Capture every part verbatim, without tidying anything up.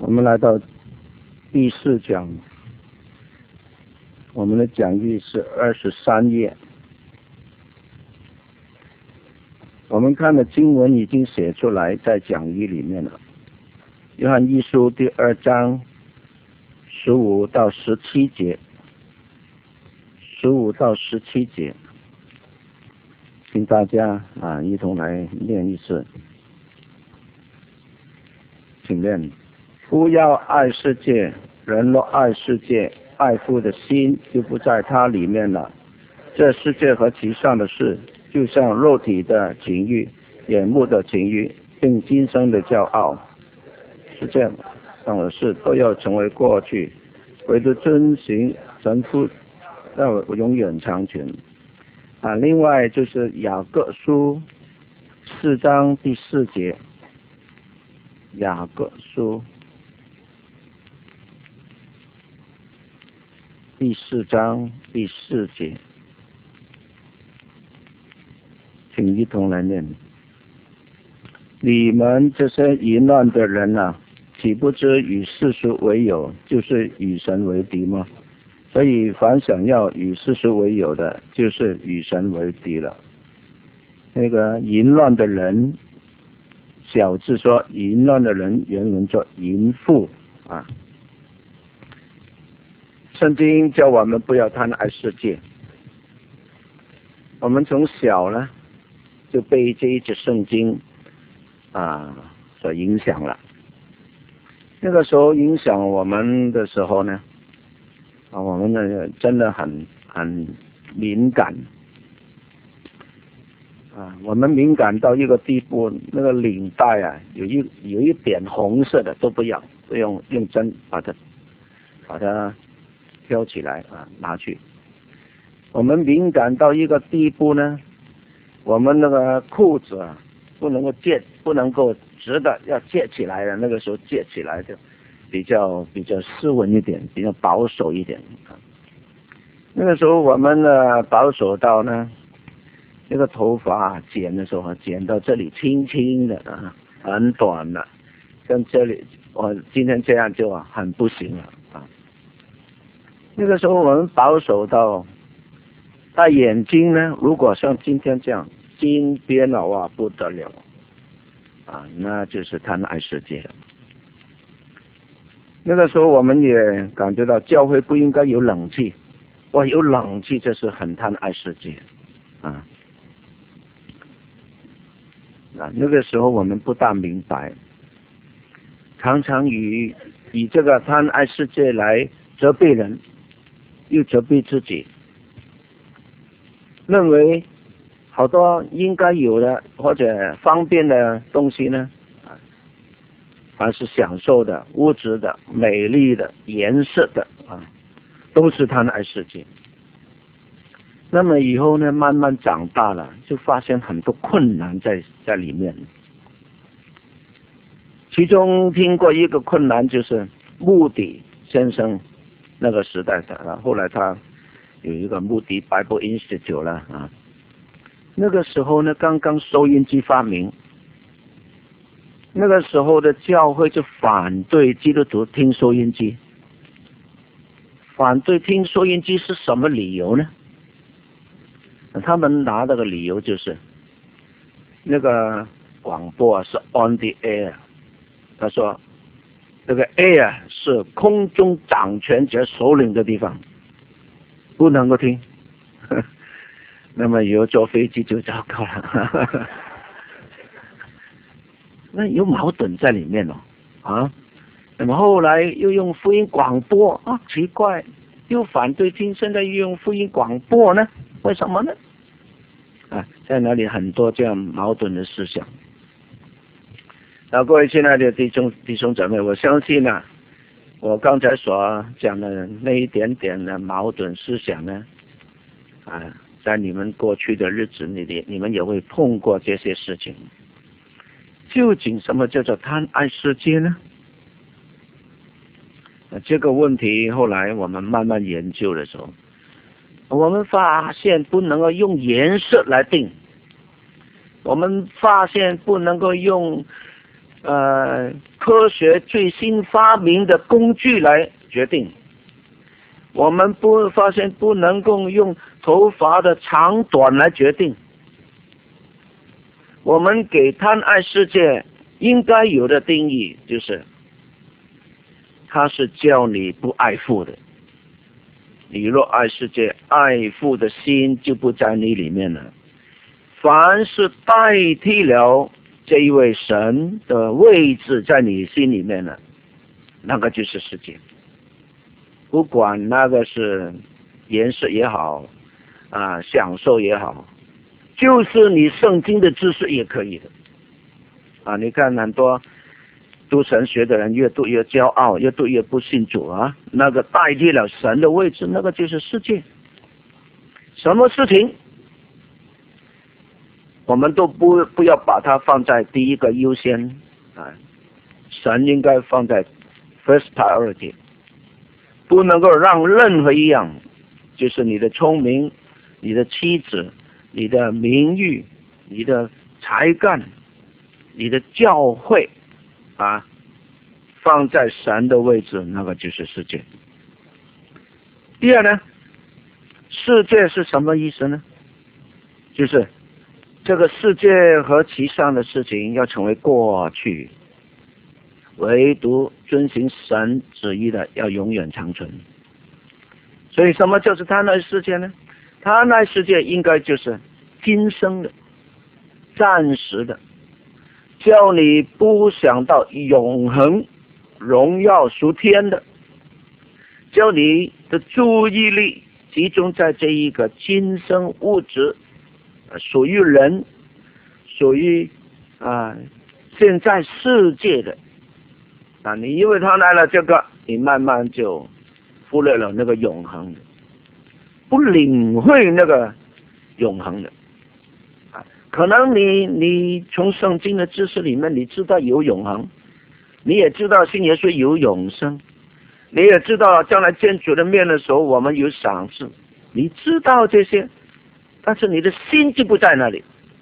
我们来到第四讲，我们的讲义是二十三页。我们看的经文已经写出来在讲义里面了。约翰一书第二章十五到十七节，十五到十七节，请大家啊一同来念一次。请念：不要爱世界，人若爱世界，爱父的心就不在它里面了。这世界和其上的事，就像肉体的情欲、眼目的情欲，并今生的骄傲，是这样上的事都要成为过去，唯独遵行神父要永远长存。啊，另外就是雅各书四章第四节，雅各书第四章第四节，请一同来念：你们这些淫乱的人啊，岂不知与世俗为友，就是与神为敌吗？所以凡想要与世俗为友的，就是与神为敌了。那个淫乱的人，小字说淫乱的人，原文作淫妇啊。圣经叫我们不要贪爱世界。我们从小呢就被这一节圣经啊所影响了。那个时候影响我们的时候呢，啊，我们呢真的很很敏感啊，我们敏感到一个地步，那个领带啊，有一有一点红色的都不要，都用用针把它把它挑起来啊，拿去。我们敏感到一个地步呢，我们那个裤子啊不能够借，不能够直的，要借起来的。那个时候借起来就比较比较斯文一点，比较保守一点啊。那个时候我们呢保守到呢，那个头发剪的时候剪到这里轻轻的啊，很短的，跟这里我今天这样就啊很不行了啊。那个时候我们保守到戴眼睛呢，如果像今天这样金边的话不得了啊，那就是贪爱世界了。那个时候我们也感觉到教会不应该有冷气，哇，有冷气这是很贪爱世界啊。啊，那个时候我们不大明白，常常以以这个贪爱世界来责备人，又责备自己，认为好多应该有的或者方便的东西呢，啊，凡是享受的、物质的、美丽的、颜色的啊，都是贪爱世界。那么以后呢，慢慢长大了，就发现很多困难在在里面。其中听过一个困难，就是穆迪先生那个时代的，后来他有一个穆迪 Bible Institute 了啊。那个时候呢，刚刚收音机发明，那个时候的教会就反对基督徒听收音机。反对听收音机是什么理由呢？他们拿这个理由就是那个广播是 on the air， 他说这个 air 是空中掌权者首领的地方，不能够听。那么以后坐飞机就糟糕了。那有矛盾在里面哦啊。那么后来又用福音广播啊，奇怪，又反对听，现在又用福音广播呢？为什么呢？啊，在那里很多这样矛盾的思想。那各位亲爱的弟兄弟兄姊妹，我相信呢、啊，我刚才所讲的那一点点的矛盾思想呢，啊，在你们过去的日子里，你们也会碰过这些事情。究竟什么叫做贪爱世界呢？这个问题后来我们慢慢研究的时候，我们发现不能够用颜色来定，我们发现不能够用呃科学最新发明的工具来决定。我们不发现不能够用头发的长短来决定。我们给贪爱世界应该有的定义就是，它是叫你不爱父的。你若爱世界，爱父的心就不在你里面了。凡是代替了这一位神的位置在你心里面了，那个就是世界。不管那个是颜色也好啊，享受也好，就是你圣经的知识也可以的啊。你看很多读神学的人越读越骄傲，越读越不信主啊，那个代替了神的位置，那个就是世界。什么事情我们都不不要把它放在第一个优先啊，神应该放在 first priority， 不能够让任何一样，就是你的聪明、你的妻子、你的名誉、你的才干、你的教会啊，放在神的位置，那个就是世界。第二呢，世界是什么意思呢？就是这个世界和其上的事情要成为过去，唯独遵行神旨意的要永远长存。所以什么就是贪爱世界呢？贪爱世界应该就是今生的、暂时的，叫你不想到永恒荣耀属天的，叫你的注意力集中在这一个今生物质，属于人，属于啊现在世界的啊，你因为他来了这个，你慢慢就忽略了那个永恒的，不领会那个永恒的啊。可能你你从圣经的知识里面，你知道有永恒，你也知道信耶稣有永生，你也知道将来见主的面的时候我们有赏赐，你知道这些，但是你的心就不在那里，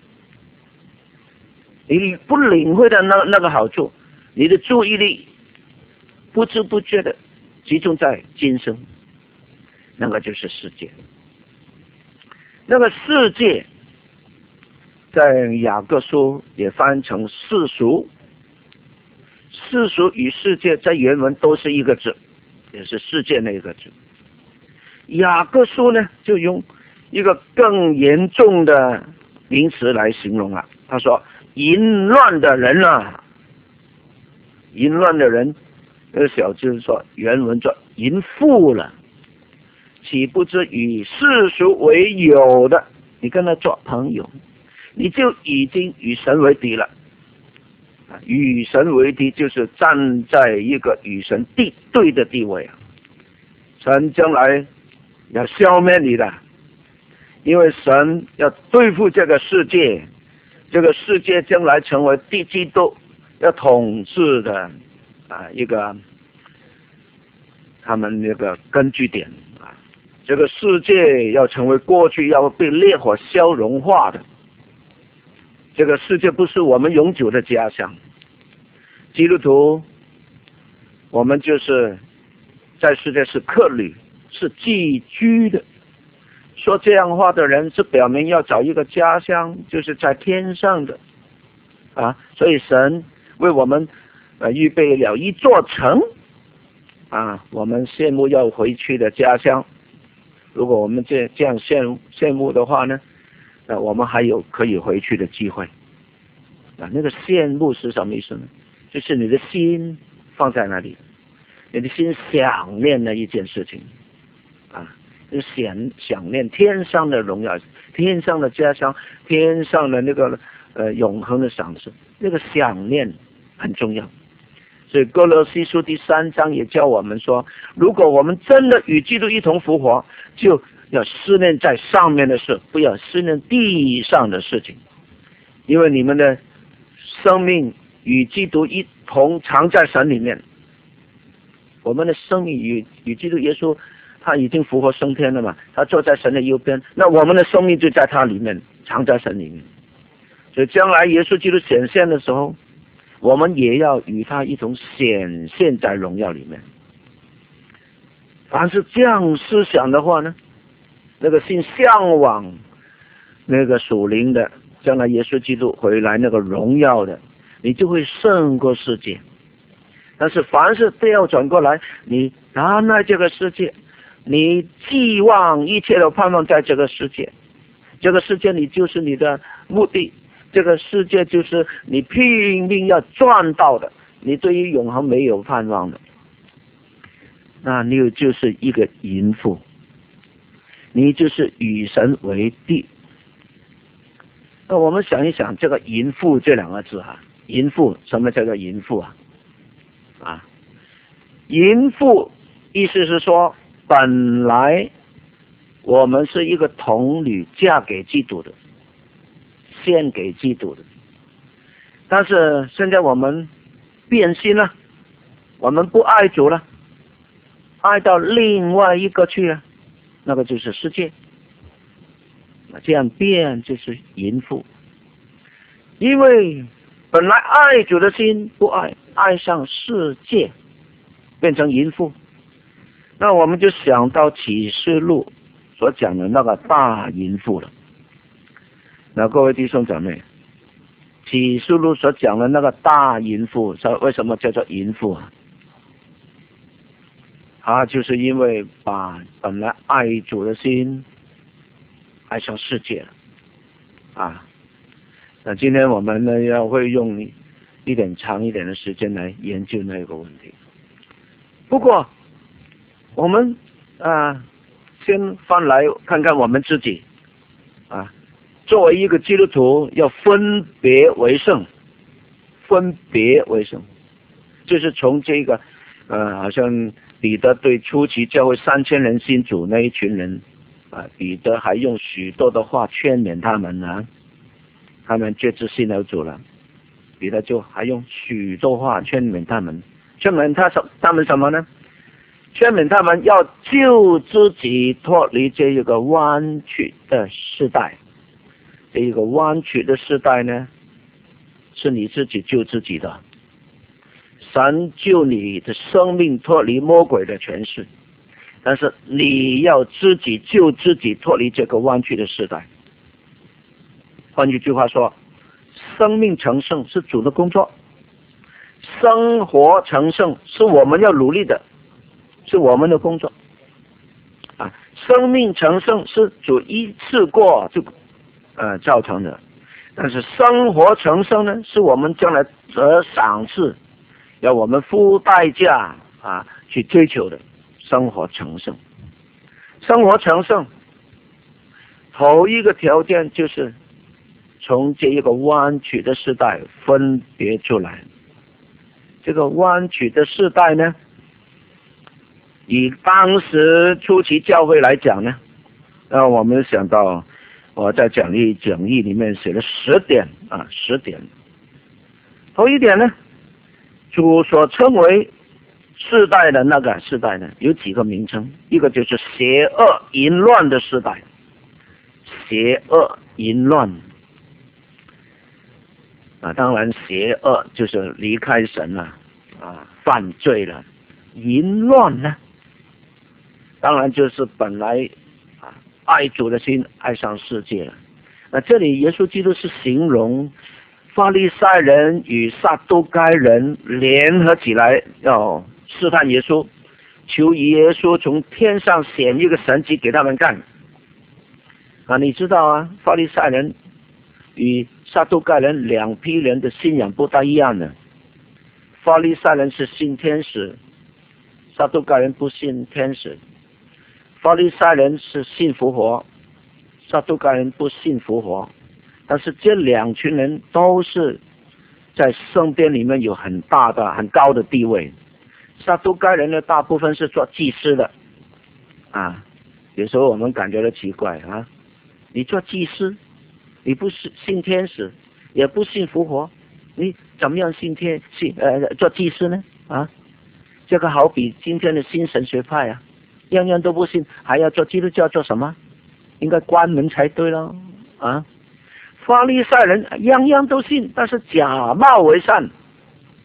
你不领会的那那个好处，你的注意力不知不觉的集中在今生，那个就是世界。那个世界在雅各书也翻成世俗，世俗与世界在原文都是一个字，也是世界那个字。雅各书呢就用一个更严重的名词来形容了，他说淫乱的人啊，淫乱的人，那个小就是说原文说淫妇了，岂不知与世俗为友的，你跟他做朋友，你就已经与神为敌了。与神为敌就是站在一个与神敌对的地位啊！神将来要消灭你的，因为神要对付这个世界，这个世界将来成为敌基督要统治的啊一个他们那个根据点啊。这个世界要成为过去要被烈火消融化的。这个世界不是我们永久的家乡，基督徒我们就是在世界是客旅，是寄居的。说这样话的人是表明要找一个家乡，就是在天上的啊。所以神为我们呃预备了一座城啊，我们羡慕要回去的家乡。如果我们这这样羡羡慕的话呢，那我们还有可以回去的机会啊。那个羡慕是什么意思呢？就是你的心放在那里，你的心想念的一件事情啊，就想想念天上的荣耀，天上的家乡，天上的那个呃永恒的赏赐，那个想念很重要。所以哥罗西书第三章也教我们说，如果我们真的与基督一同复活，就要思念在上面的事，不要思念地上的事情，因为你们的生命与基督一同藏在神里面。我们的生命与与基督耶稣他已经复活升天了嘛，他坐在神的右边，那我们的生命就在他里面，藏在神里面。所以将来耶稣基督显现的时候， 我们也要与他一同显现在荣耀里面。凡是这样思想的话呢，那个心向往那个属灵的，将来耶稣基督回来那个荣耀的，你就会胜过世界。但是凡是调转过来，你拿来这个世界，你寄望一切都盼望在这个世界，这个世界你就是你的目的，这个世界就是你拼命要赚到的，你对于永恒没有盼望的，那你就是一个淫妇，你就是与神为敌。那我们想一想这个淫妇这两个字啊，淫妇，什么叫做淫妇啊？啊，淫妇意思是说，本来我们是一个童女嫁给基督的，献给基督的，但是现在我们变心了，我们不爱主了，爱到另外一个去了，那个就是世界。这样变就是淫妇，因为本来爱主的心不爱，爱上世界，变成淫妇。那我们就想到启示录所讲的那个大淫妇了。那各位弟兄姊妹，启示录所讲的那个大淫妇，为什么叫做淫妇啊？啊，就是因为把本来爱主的心爱上世界了啊。那今天我们呢，要会用一点长一点的时间来研究那个问题。不过我们啊，先翻来看看我们自己啊，作为一个基督徒，要分别为圣，分别为圣，就是从这个呃，好像彼得对初期教会三千人信主那一群人啊，彼得还用许多的话劝勉他们啊。他们决志信了主了，彼得就还用许多话劝勉他们，劝勉他什他们什么呢？劝勉他们要救自己脱离这一个弯曲的时代。这一个弯曲的时代呢，是你自己救自己的。神救你的生命脱离魔鬼的权势，但是你要自己救自己脱离这个弯曲的时代。换一句话说，生命成圣是主的工作，生活成圣是我们要努力的，是我们的工作啊。生命成圣是主一次过就呃造成的，但是生活成圣呢，是我们将来得赏赐，要我们付代价啊去追求的。生活成圣，生活成圣，头一个条件就是从这一个弯曲的时代分别出来。这个弯曲的时代呢，以当时初期教会来讲呢，那我们想到我在讲义讲义里面写了十点啊，十点。头一点呢，主所称为世代的那个世代呢，有几个名称，一个就是邪恶淫乱的时代，邪恶淫乱。啊，当然邪恶就是离开神了，啊，犯罪了。淫乱呢，当然就是本来啊爱主的心爱上世界了。那这里耶稣基督是形容法利赛人与撒都该人联合起来要试探耶稣，求耶稣从天上显一个神迹给他们看。啊，你知道啊，法利赛人与撒都该人两批人的信仰不大一样的。法利赛人是信天使，撒都该人不信天使。法利赛人是信复活，撒都该人不信复活。但是这两群人都是在圣殿里面有很大的很高的地位。撒都该人呢，大部分是做祭司的啊。有时候我们感觉到奇怪啊，你做祭司，你不是信天使，也不信复活，你怎么样信天信呃做祭司呢？啊，这个好比今天的新神学派啊，样样都不信，还要做基督教做什么？应该关门才对咯啊！法利赛人样样都信，但是假冒为善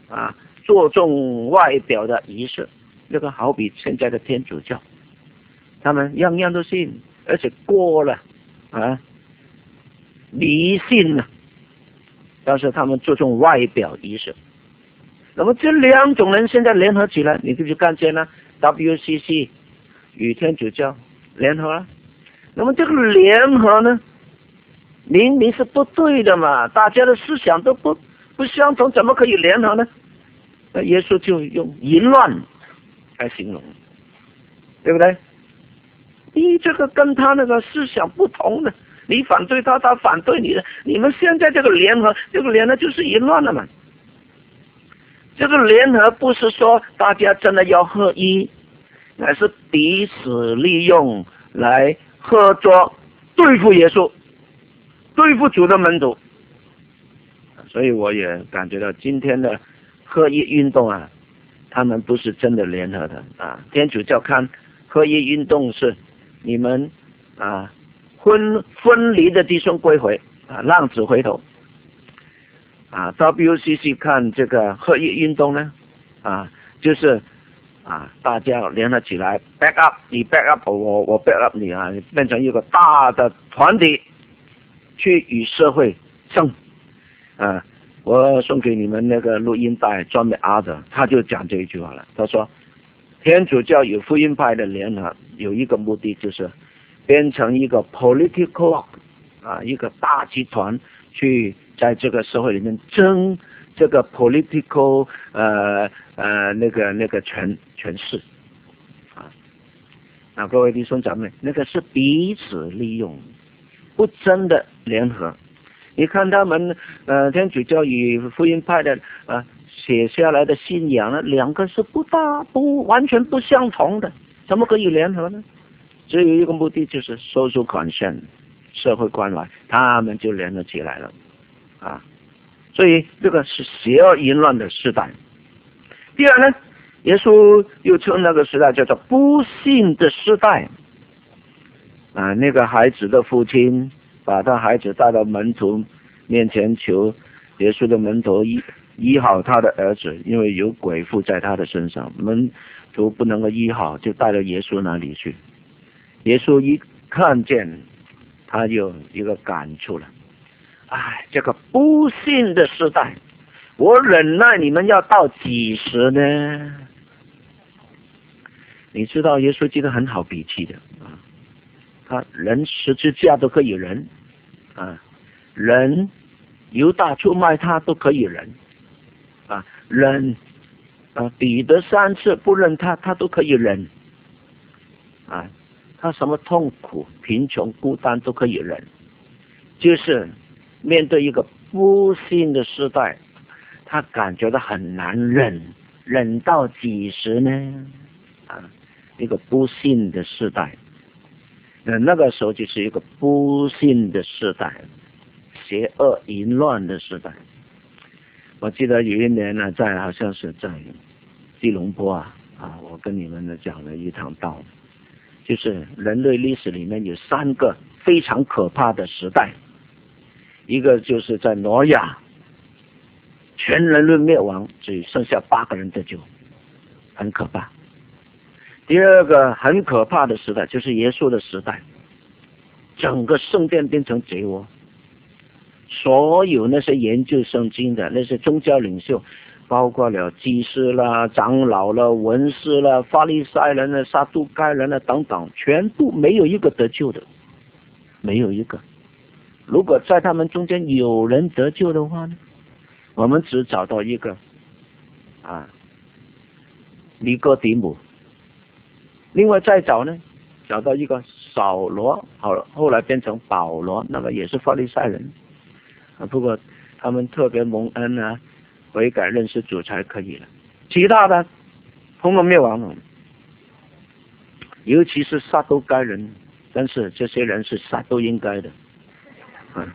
啊，注重外表的仪式，这个好比现在的天主教，他们样样都信，而且过了啊迷信了，但是他们注重外表仪式。那么这两种人现在联合起来，你就去看见了 W C C 与天主教联合了。那么这个联合呢，明明是不对的嘛，大家的思想都不不相同，怎么可以联合呢？那耶稣就用淫乱来形容，对不对？你这个跟他那个思想不同的，你反对他，他反对你的，你们现在这个联合，这个联合就是淫乱了嘛。这个联合不是说大家真的要合一，乃是彼此利用来合作对付耶稣，对付主的门徒。所以我也感觉到今天的合一运动啊，他们不是真的联合的啊。天主教看合一运动是你们啊分分离的弟兄归回啊，浪子回头。啊 ，W C C 看这个合一运动呢，啊，就是啊，大家联合起来 ，back up， 你 back up 我，我 back up 你啊，变成一个大的团体，去与社会胜。啊，我送给你们那个录音带，专门阿德，他就讲这一句话了。他说，天主教与福音派的联合有一个目的，就是变成一个 political 啊，一个大集团去。在这个社会里面争这个 political 呃呃那个那个权权势啊，那各位弟兄姊妹，那个是彼此利用，不真的联合。你看他们呃天主教与福音派的呃写下来的信仰呢，两个是不大不完全不相同的，怎么可以联合呢？只有一个目的，就是 social concern 社会关怀，他们就联合起来了。啊，所以这个是邪恶淫乱的时代。第二呢，耶稣又称那个时代叫做不信的时代。啊，那个孩子的父亲把他孩子带到门徒面前，求耶稣的门徒医医好他的儿子，因为有鬼附在他的身上，门徒不能够医好，就带到耶稣那里去。耶稣一看见，他有一个感触了。哎，这个不信的时代，我忍耐你们要到几时呢？你知道耶稣基督很好脾气的啊，他人十字架都可以忍啊，人犹大出卖他都可以忍啊，人啊彼得三次不认他，他都可以忍啊，他什么痛苦、贫穷、孤单都可以忍，就是面对一个不信的时代，他感觉到很难忍，忍到几时呢？啊，一个不信的时代，呃，那个时候就是一个不信的时代，邪恶淫乱的时代。我记得有一年呢，在好像是在吉隆坡啊，啊，我跟你们呢讲了一堂道，就是人类历史里面有三个非常可怕的时代。一个就是在挪亚，全人类灭亡，只剩下八个人得救，很可怕。第二个很可怕的时代，就是耶稣的时代，整个圣殿变成贼窝，所有那些研究圣经的那些宗教领袖，包括了祭司啦、长老啦、文士啦、法利赛人啦、撒都该人啦等等，全部没有一个得救的，没有一个。如果在他们中间有人得救的话呢，我们只找到一个啊，尼哥底母。另外再找呢，找到一个扫罗，好了，后来变成保罗，那个也是法利赛人啊。不过他们特别蒙恩啊，悔改认识主才可以了。其他的通通灭亡了，尤其是撒都该人，但是这些人是撒都应该的。嗯，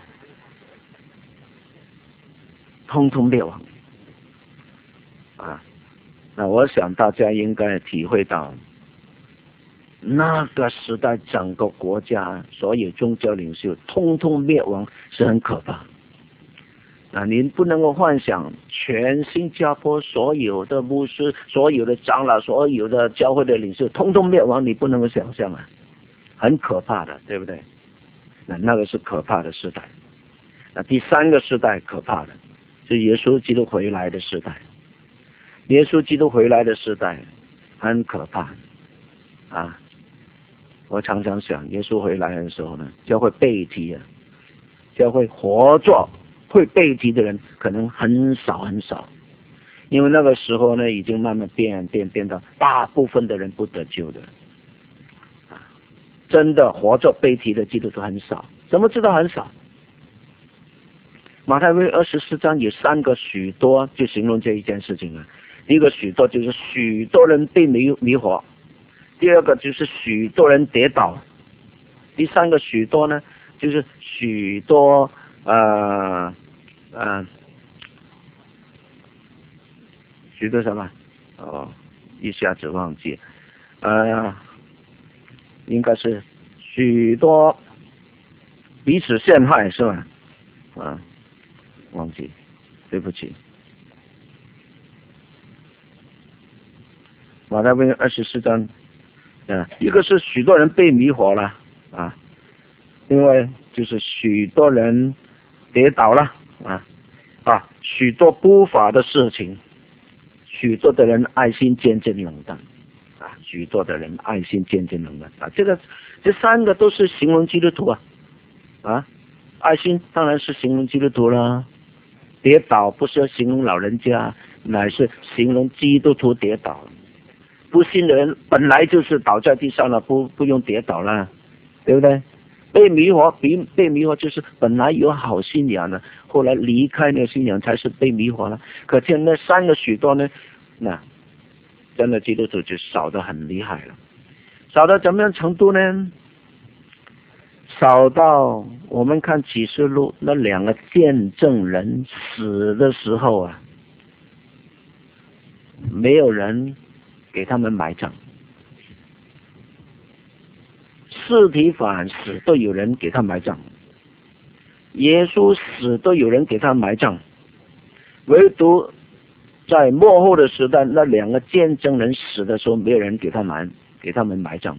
通通灭亡啊！那我想大家应该体会到，那个时代整个国家所有宗教领袖通通灭亡是很可怕。 啊，你不能够幻想全新加坡所有的牧师、所有的长老、所有的教会的领袖通通灭亡，你不能够想象啊，很可怕的，对不对？那那个是可怕的时代。那第三个时代可怕的，是耶稣基督回来的时代。耶稣基督回来的时代很可怕啊！我常常想，耶稣回来的时候呢，教会背题啊，教会活着会背题的人可能很少很少，因为那个时候呢，已经慢慢变变变到大部分的人不得救的啊，真的活着背题的基督徒很少。怎么知道很少？马太福音二十四章有三个许多就形容这一件事情了。第一个许多就是许多人被迷迷惑，第二个就是许多人跌倒，第三个许多呢就是许多呃呃许多什么哦一下子忘记呃应该是许多彼此陷害是吧？啊，忘记，对不起。马太福音二十四章，啊，一个是许多人被迷惑了啊，另外就是许多人跌倒了啊啊，许多不法的事情，许多的人爱心渐渐冷淡啊，许多的人爱心渐渐冷淡啊，这个这三个都是形容基督徒啊啊，爱心当然是形容基督徒啦，跌倒不是形容老人家，乃是形容基督徒跌倒。不信的人本来就是倒在地上了，不不用跌倒了，对不对？被迷惑，被被迷惑就是本来有好信仰的，后来离开那个信仰才是被迷惑了。可见那三个许多呢，那真的基督徒就少得很厉害了，少到怎么样程度呢？少到我们看启示录那两个见证人死的时候啊，没有人给他们埋葬，司提反死都有人给他埋葬，耶稣死都有人给他埋葬，唯独在末后的时代，那两个见证人死的时候，没有人给他埋给他们埋葬。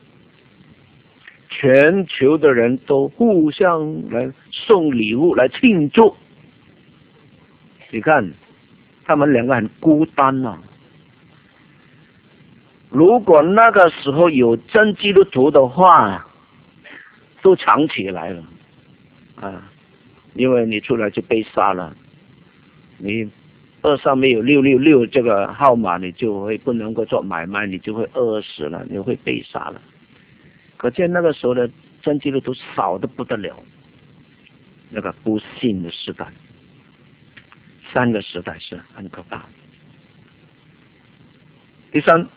全球的人都互相来送礼物来庆祝，你看他们两个很孤单啊。如果那个时候有真基督徒的话，都藏起来了啊，因为你出来就被杀了，你二上面有六六六这个号码，你就会不能够做买卖，你就会饿死了，你会被杀了。可见那个时候的真基督徒少得不得了，那个不信的时代，三个时代是很可怕。第三，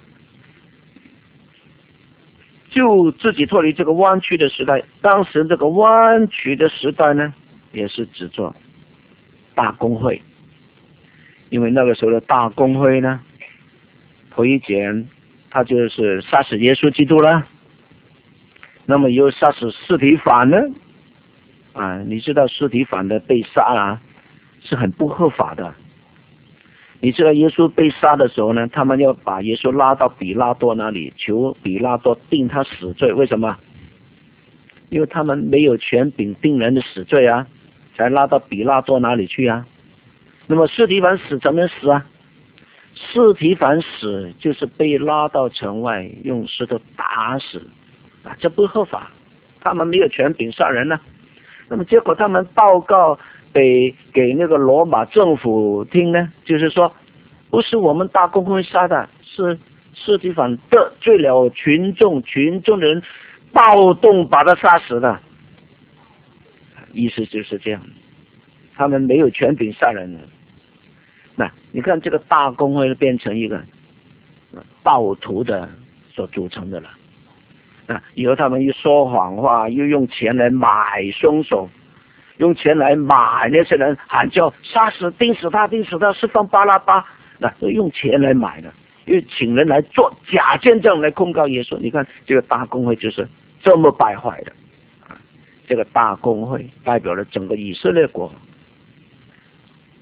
就自己脱离这个弯曲的时代，当时这个弯曲的时代呢，也是指作大公会，因为那个时候的大公会呢，推荐他就是杀死耶稣基督了。那么又杀死司提反呢？啊，你知道司提反的被杀啊，是很不合法的。你知道耶稣被杀的时候呢，他们要把耶稣拉到比拉多那里，求比拉多定他死罪。为什么？因为他们没有权柄定人的死罪啊，才拉到比拉多那里去啊。那么司提反死怎么死啊？司提反死就是被拉到城外，用石头打死。啊，这不合法，他们没有权柄杀人呢、啊。那么结果他们报告给给那个罗马政府听呢，就是说不是我们大公会杀的，是司提反得罪了群众，群众的人暴动把他杀死的，意思就是这样，他们没有权柄杀人的。那你看这个大公会变成一个暴徒的所组成的了。啊，以后他们又说谎话，又用钱来买凶手，用钱来买那些人，喊叫杀死、钉死他、钉死他，释放巴拉巴，那都用钱来买的，又请人来做假见证来控告耶稣。你看这个大公会就是这么败坏的，啊，这个大公会代表了整个以色列国，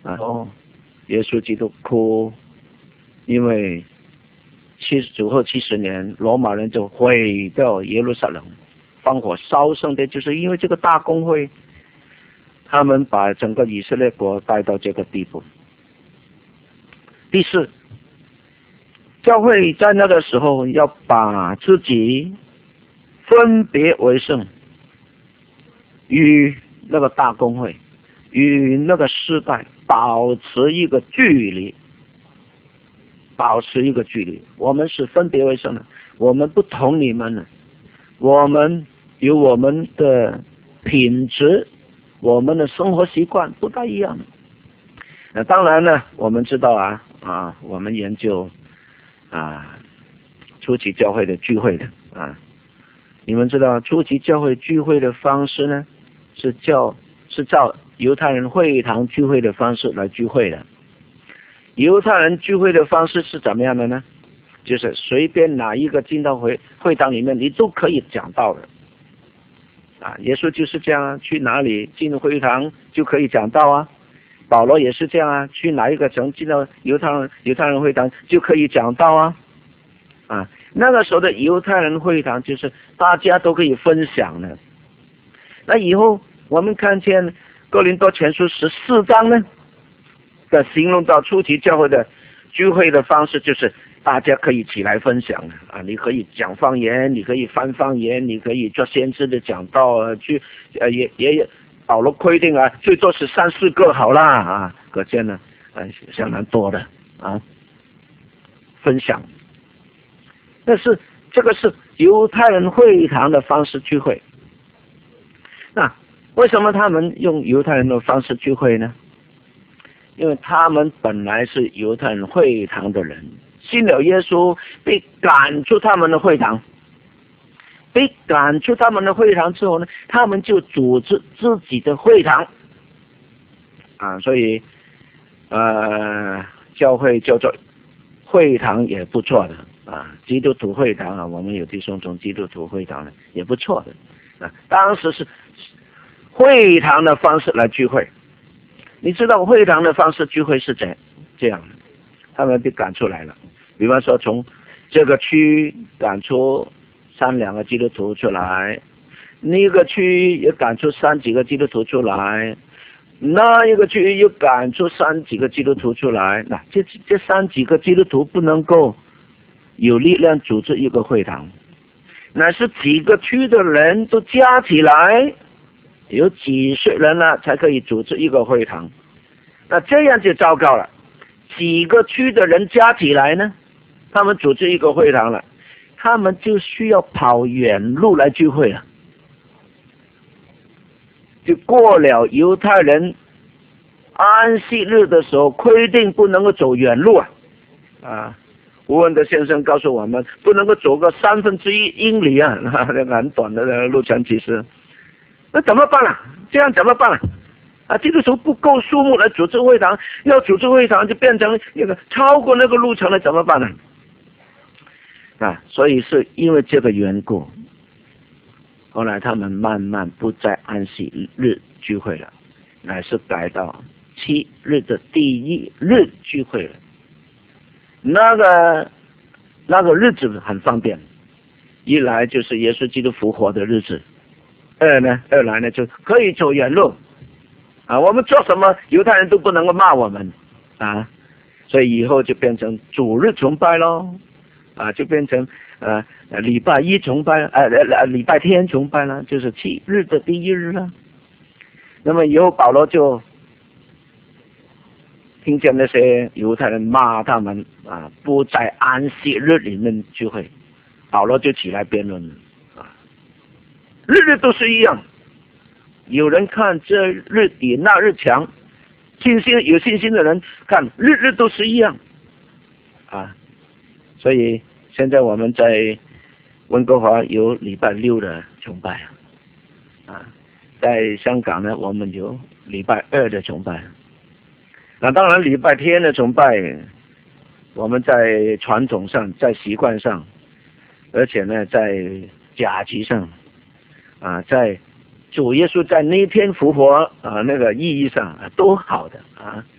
然后耶稣基督哭，因为七主后七十年，罗马人就毁掉耶路撒冷，放火烧圣殿，就是因为这个大公会，他们把整个以色列国带到这个地步。第四，教会在那个时候要把自己分别为圣，与那个大公会，与那个世代保持一个距离，保持一个距离。我们是分别为圣的，我们不同你们的，我们有我们的品质，我们的生活习惯不大一样的。那当然呢，我们知道啊啊，我们研究啊初期教会的聚会的啊，你们知道初期教会聚会的方式呢，是叫是照犹太人会堂聚会的方式来聚会的。犹太人聚会的方式是怎么样的呢？就是随便哪一个进到会会堂里面，你都可以讲道的。啊，耶稣就是这样啊，去哪里进入会堂就可以讲道啊。保罗也是这样啊，去哪一个城进到犹太人犹太人会堂就可以讲道啊。啊，那个时候的犹太人会堂就是大家都可以分享的。那以后我们看见哥林多前书十四章呢，的形容到初期教会的聚会的方式，就是大家可以起来分享啊，你可以讲方言，你可以翻方言，你可以做先知的讲道啊，去呃也也保罗规定啊，最多是三四个好啦啊，可见呢，呃相当多的啊分享。但是这个是犹太人会堂的方式聚会。那为什么他们用犹太人的方式聚会呢？因为他们本来是犹太人会堂的人，信了耶稣，被赶出他们的会堂，被赶出他们的会堂之后呢，他们就组织自己的会堂啊，所以呃，教会叫做会堂也不错的啊，基督徒会堂啊，我们有弟兄从基督徒会堂的也不错的啊，当时是会堂的方式来聚会。你知道会堂的方式聚会是怎这样的，他们被赶出来了。比方说从这个区赶出三两个基督徒出来，那个区也赶出三几个基督徒出来，那一个区又赶出三几个基督徒出来。那这这三几个基督徒不能够有力量组织一个会堂，乃是几个区的人都加起来。有几十人了才可以组织一个会堂，那这样就糟糕了。几个区的人加起来呢，他们组织一个会堂了，他们就需要跑远路来聚会了，就过了犹太人安息日的时候规定不能够走远路啊啊！吴文德先生告诉我们，不能够走个三分之一英里啊，那很短的路程其实。那怎么办啊？这样怎么办啊？啊，基督徒不够数目来组织会堂，要组织会堂就变成那个超过那个路程了，怎么办呢？啊，所以是因为这个缘故，后来他们慢慢不再安息日聚会了，乃是改到七日的第一日聚会了。那个那个日子很方便，一来就是耶稣基督复活的日子。二呢，二来呢就可以走远路啊，我们做什么犹太人都不能够骂我们啊，所以以后就变成主日崇拜咯啊，就变成呃礼拜一崇拜，呃呃礼拜天崇拜了，就是七日的第一日了。那么以后保罗就听见那些犹太人骂他们啊，不在安息日里面聚会，保罗就起来辩论。日日都是一样，有人看这日比那日强，信心有信心的人看日日都是一样啊。所以现在我们在温哥华有礼拜六的崇拜啊，在香港呢我们有礼拜二的崇拜。那当然礼拜天的崇拜，我们在传统上，在习惯上，而且呢在假期上。啊，在主耶稣在那天复活啊那个意义上啊都好的啊，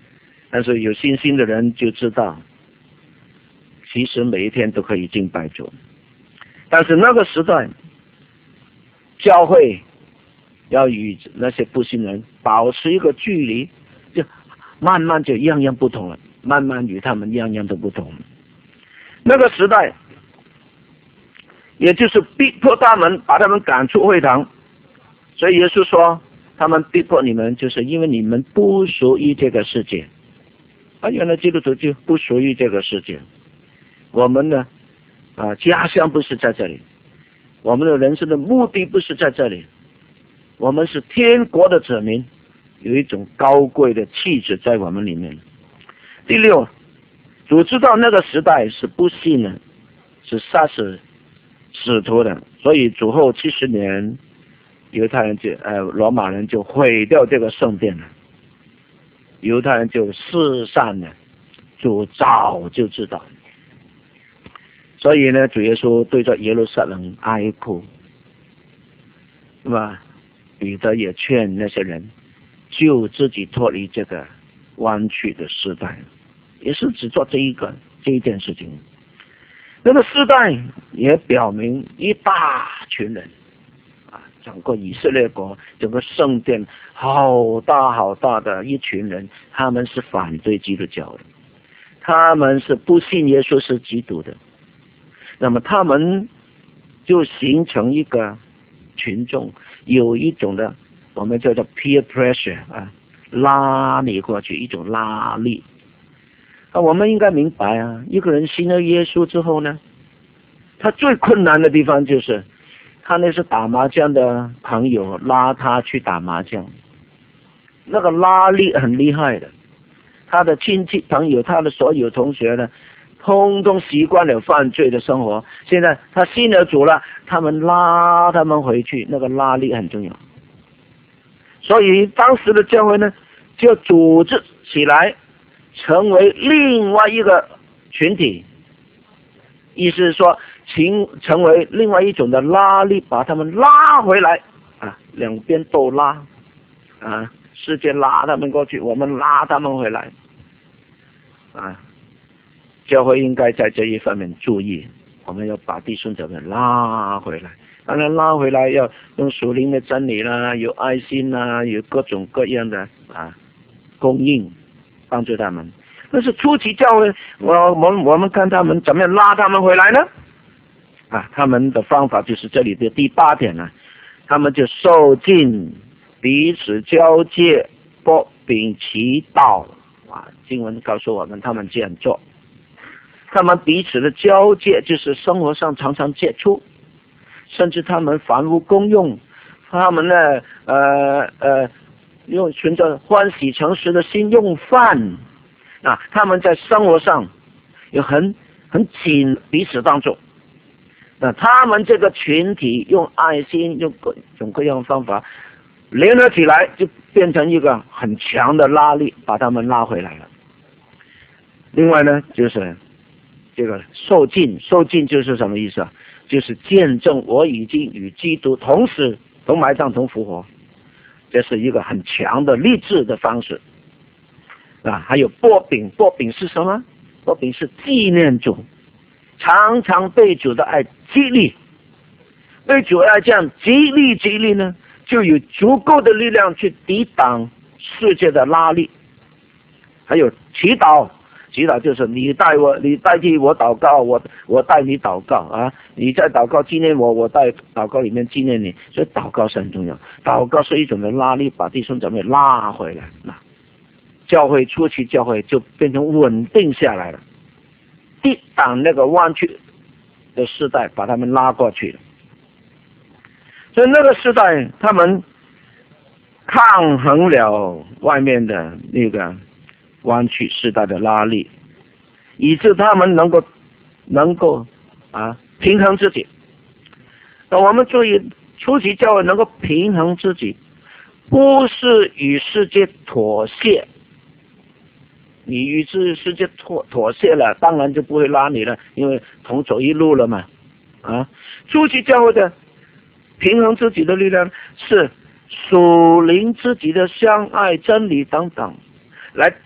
但是有信心的人就知道，其实每一天都可以敬拜主。但是那个时代，教会要与那些不信人保持一个距离，就慢慢就样样不同了，慢慢与他们样样都不同。那个时代，也就是逼迫他们，把他们赶出会堂。所以耶稣说，他们逼迫你们，就是因为你们不属于这个世界。啊，原来基督徒就不属于这个世界。我们呢，啊，家乡不是在这里，我们的人生的目的不是在这里，我们是天国的子民，有一种高贵的气质在我们里面。第六，主知道那个时代是不信的，是杀死使徒的，所以主后七十年，犹太人就呃罗马人就毁掉这个圣殿了，犹太人就四散了，主早就知道。所以呢，主耶稣对着耶路撒冷哀哭，那么彼得也劝那些人救自己脱离这个弯曲的时代，也是只做这一个这一件事情。那个时代也表明一大群人啊，整个以色列国整个圣殿好大好大的一群人，他们是反对基督教的，他们是不信耶稣是基督的。那么他们就形成一个群众，有一种的我们叫做 peer pressure 啊，拉你过去，一种拉力。啊，我们应该明白啊，一个人信了耶稣之后呢，他最困难的地方就是他那是打麻将的朋友拉他去打麻将，那个拉力很厉害的。他的亲戚朋友，他的所有同学呢，通通习惯了犯罪的生活，现在他信了主了，他们拉他们回去，那个拉力很重要。所以当时的教会呢，就组织起来成为另外一个群体，意思是说请成为另外一种的拉力，把他们拉回来啊，两边都拉啊，世界拉他们过去，我们拉他们回来啊。教会应该在这一方面注意，我们要把弟兄姊妹拉回来。当然拉回来要用属灵的真理啦，有爱心啦，有各种各样的啊供应帮助他们。但是初期教会，我我们我们看他们怎么样拉他们回来呢？啊，他们的方法就是这里的第八点呢，他们就受尽彼此交接，擘饼祈祷啊。经文告诉我们，他们这样做。他们彼此的交接，就是生活上常常接触，甚至他们房屋公用，他们呢，呃呃，用存着欢喜诚实的心用饭，啊，他们在生活上有很很紧彼此当中，那他们这个群体用爱心，用各种各样的方法联合起来，就变成一个很强的拉力，把他们拉回来了。另外呢，就是这个受尽，受尽就是什么意思啊？就是见证我已经与基督同死、同埋葬、同复活，这是一个很强的励志的方式啊。还有擘饼，擘饼是什么？擘饼是纪念主，常常被主的爱激励，被主爱这样激励激励呢，就有足够的力量去抵挡世界的拉力。还有祈祷。祈祷就是你代我，你代替我祷告，我我代你祷告啊！你在祷告纪念我，我在祷告里面纪念你，所以祷告是很重要。祷告是一种的拉力，把弟兄姊妹拉回来。那教会初期教会就变成稳定下来了，抵挡那个弯曲的时代，把他们拉过去了。所以那个时代，他们抗衡了外面的那个弯曲时代的拉力，以致他们能够能够啊平衡自己。那我们注意，初期教会能够平衡自己，不是与世界妥协。你与世世界妥妥协了，当然就不会拉你了，因为同走一路了嘛。啊，初期教会的平衡自己的力量是属灵自己的相爱、真理等等，来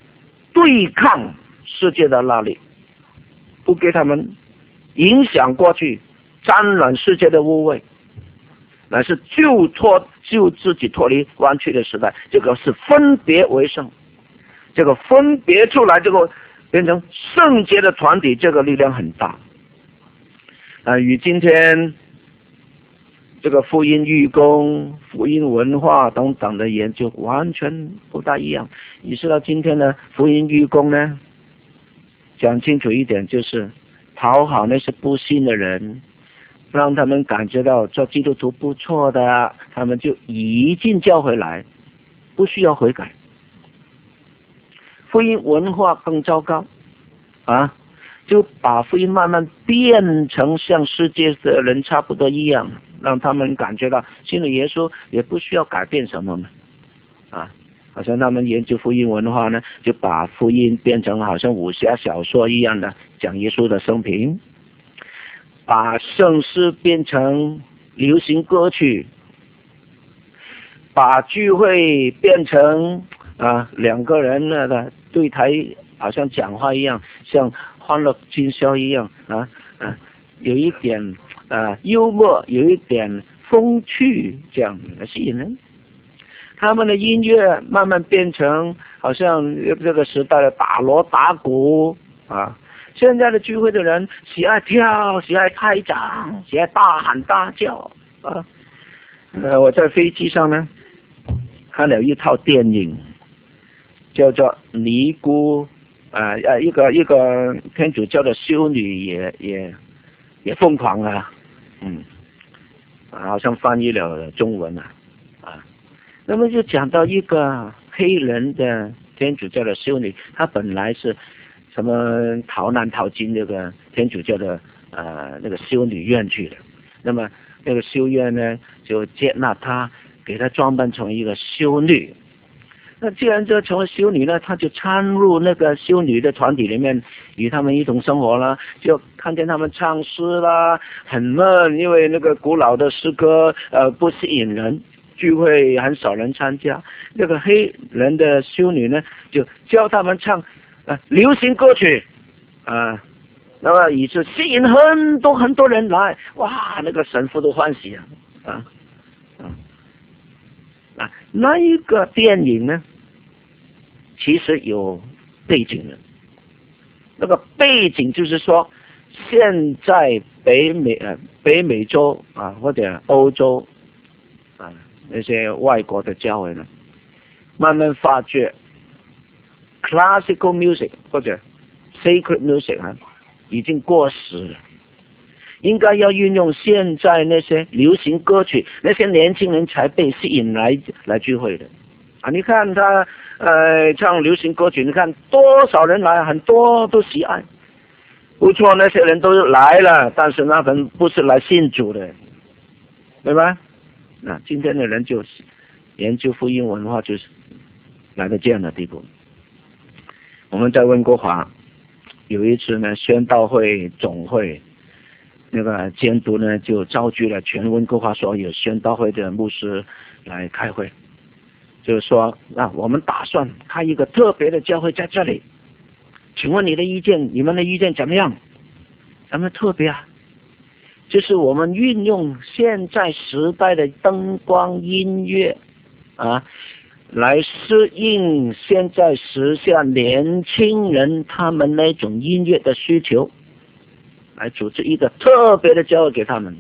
对抗世界的那里，不给他们影响过去，沾染世界的污秽，乃是救脱救自己脱离弯曲的时代。这个是分别为圣，这个分别出来，这个变成圣洁的团体，这个力量很大。啊，与今天这个福音预工、福音文化等等的研究完全不大一样。你知道今天的福音预工呢，讲清楚一点，就是讨好那些不信的人，让他们感觉到做基督徒不错的，他们就一进教会来，不需要悔改。福音文化更糟糕啊，就把福音慢慢变成像世界的人差不多一样，让他们感觉到信了耶稣也不需要改变什么嘛，啊，好像他们研究福音文化呢，就把福音变成好像武侠小说一样的讲耶稣的生平，把圣诗变成流行歌曲，把聚会变成啊两个人的对台好像讲话一样，像欢乐今宵一样啊啊，有一点啊幽默，有一点风趣，这样来吸引人。他们的音乐慢慢变成好像这个时代的打锣打鼓啊。现在的聚会的人喜爱跳，喜爱拍掌，喜爱大喊大叫啊。呃，我在飞机上呢看了一套电影，叫做《尼姑》啊，呃，一个一个天主教的修女也也也疯狂啊，嗯，啊，好像翻译了中文啊，啊，那么就讲到一个黑人的天主教的修女，她本来是什么逃难逃进那个天主教的呃那个修女院去的，那么那个修院呢就接纳她，给她装扮成一个修女。那既然这成为修女呢，她就参入那个修女的团体里面，与他们一同生活了，就看见他们唱诗啦，很闷，因为那个古老的诗歌呃不吸引人，聚会很少人参加。那个黑人的修女呢，就教他们唱呃流行歌曲啊、呃，那么以致吸引很多很多人来，哇，那个神父都欢喜啊啊啊！啊，那一个电影呢，其实有背景的。那个背景就是说，现在北美呃北美洲啊或者欧洲啊那些外国的教会呢，慢慢发觉 classical music 或者 sacred music 啊已经过时了。应该要运用现在那些流行歌曲，那些年轻人才被吸引来来聚会的啊！你看他呃唱流行歌曲，你看多少人来，很多都喜爱，不错，那些人都来了，但是那人不是来信主的，对吧？那今天的人就研究福音文化，就是来到这样的地步。我们在温哥华有一次呢，宣道会总会。那个监督呢，就召集了全温哥华所有宣道会的牧师来开会，就是说，啊，我们打算开一个特别的教会在这里，请问你的意见，你们的意见怎么样？咱们特别啊，就是我们运用现在时代的灯光音乐啊，来适应现在时下年轻人他们那种音乐的需求。来组织一个特别的教会给他们。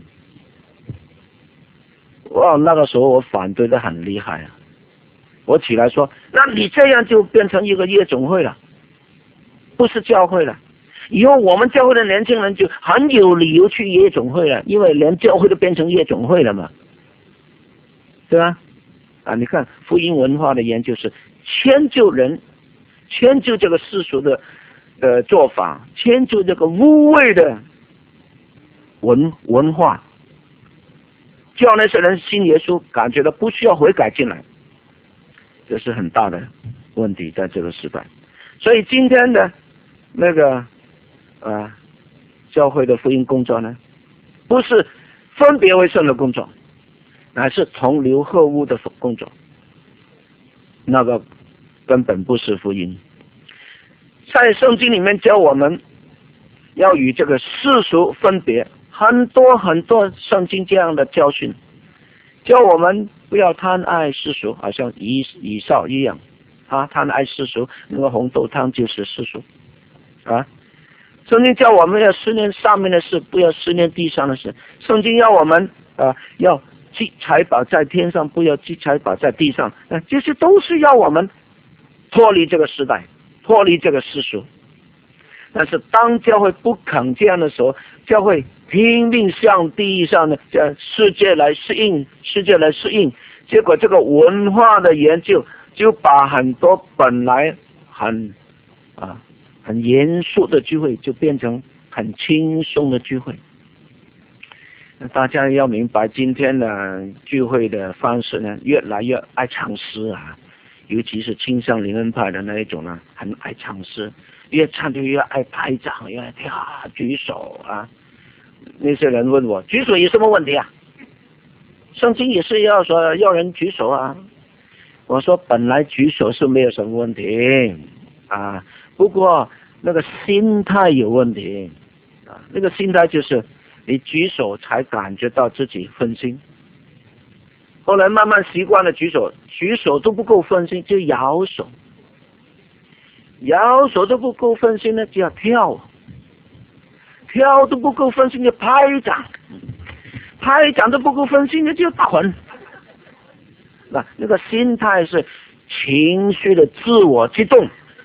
哇，那个时候我反对的很厉害啊！我起来说，那你这样就变成一个夜总会了，不是教会了。以后我们教会的年轻人就很有理由去夜总会了，因为连教会都变成夜总会了嘛，对吧？啊，你看福音文化的研究是迁就人，迁就这个世俗的呃做法，迁就这个污秽的文文化，叫那些人信耶稣，感觉到不需要悔改进来，这是很大的问题，在这个时代。所以今天的那个呃教会的福音工作呢，不是分别为圣的工作，乃是同流合污的工作，那个根本不是福音。 在圣经里面教我们要与这个世俗分别，很多很多圣经这样的教训，教我们不要贪爱世俗，好像以以扫一样啊，贪爱世俗，那个红豆汤就是世俗啊。圣经叫我们要思念上面的事，不要思念地上的事。圣经要我们啊，要积财宝在天上，不要积财宝在地上。啊，这些都是要我们脱离这个时代，脱离这个世俗。但是当教会不肯这样的时候，教会拼命向地上的这世界来适应，世界来适应，结果这个文化的研究就把很多本来很啊很严肃的聚会就变成很轻松的聚会。大家要明白，今天的聚会的方式呢，越来越爱唱诗啊，尤其是倾向灵恩派的那一种呢，很爱唱诗，越唱就越爱拍掌，越爱跳举手啊。那些人问我，举手有什么问题啊？圣经也是要说要人举手啊。我说本来举手是没有什么问题啊，不过那个心态有问题啊，那个心态就是你举手才感觉到自己分心，后来慢慢习惯了举手，举手都不够分心就摇手，摇手都不够分心呢就要跳，跳都不够分心就拍掌，拍掌都不够分心就打滚。那那个心态是情绪的自我激动。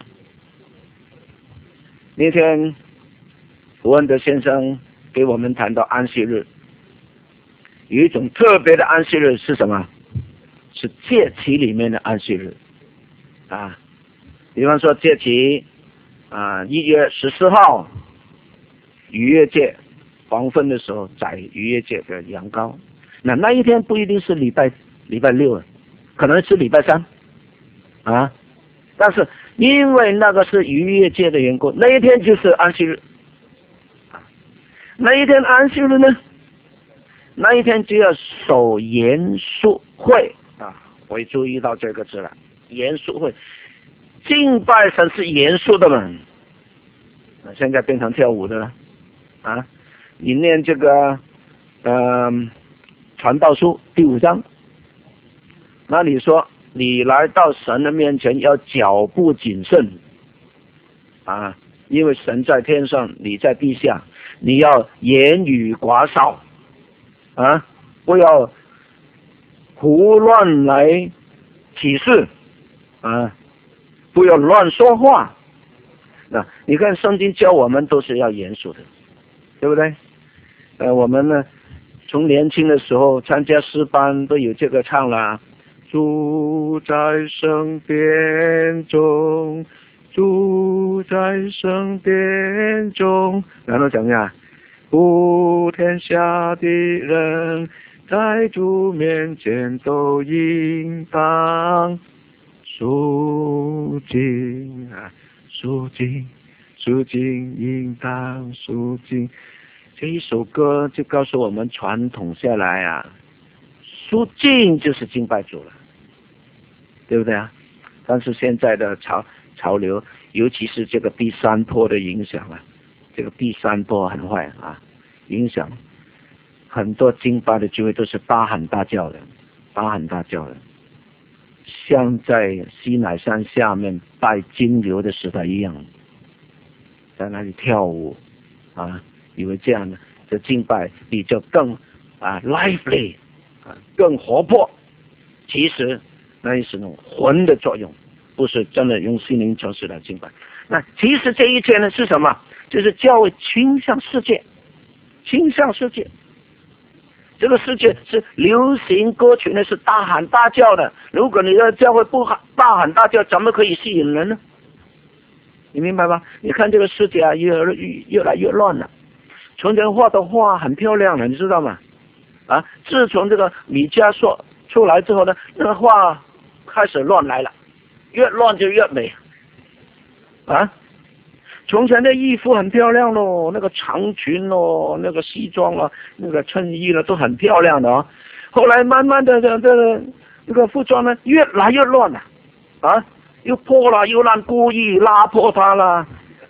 那天胡文德先生给我们谈到安息日，有一种特别的安息日是什么？是节期里面的安息日啊。比方说节期啊，一月十四号逾越节，黄昏的时候宰逾越节的羊羔，那那一天不一定是礼拜礼拜六，可能是礼拜三啊，但是因为那个是逾越节的缘故，那一天就是安息日。那一天安息日呢，那一天就要守严肃会啊，我也注意到这个字了，严肃会，敬拜神是严肃的嘛，现在变成跳舞的了啊！你念这个呃传道书第五章，那里说你来到神的面前要脚步谨慎啊，因为神在天上，你在地下，你要言语寡少啊，不要胡乱来启示啊，不要乱说话。那你看圣经教我们都是要严肃的，对不对？呃，我们呢从年轻的时候参加诗班都有这个唱啦，住在圣殿中，住在圣殿中，然后怎么样？普天下的人在主面前都应当肃静啊，肃静，肃静，应当肃静。这一首歌就告诉我们传统下来啊，肃静就是敬拜主了，对不对啊？但是现在的潮潮流，尤其是这个第三波的影响啊，这个第三波很坏啊，影响很多敬拜的聚会都是大喊大叫的，大喊大叫的，像在西乃山下面拜金牛的时代一样，在那里跳舞啊，以为这样的这敬拜比较更啊 lively 啊更活泼，其实那是那种魂的作用，不是真的用心灵诚实来敬拜。那其实这一切呢是什么？就是教会倾向世界，倾向世界。这个世界是流行歌曲呢，是大喊大叫的。如果你的教会不喊大喊大叫，怎么可以吸引人呢？你明白吧？你看这个世界啊，越越越来越乱了。从前画的画很漂亮了，你知道吗？啊，自从这个米迦说出来之后呢，那个画开始乱来了，越乱就越美啊。从前的衣服很漂亮咯，那个长裙咯，那个西装啊，那个衬衣了都很漂亮的啊。后来慢慢的这这个这个服装呢越来越乱了啊，又破了又烂，故意拉破它了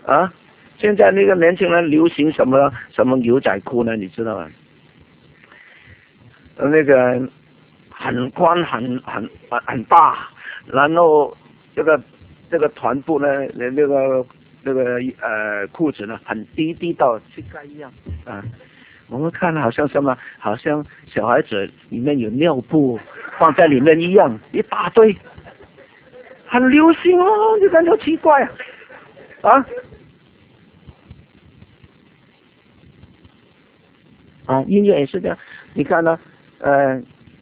啊，现在那个年轻人流行什么什么牛仔裤呢？你知道吗？那个很宽很很很很大，然后这个这个臀部呢，那个那个呃裤子呢很低，低到膝盖一样啊。我们看好像什么，好像小孩子里面有尿布放在里面一样，一大堆，很流行哦，就感觉奇怪啊，啊，啊，音乐也是这样，你看呢，呃，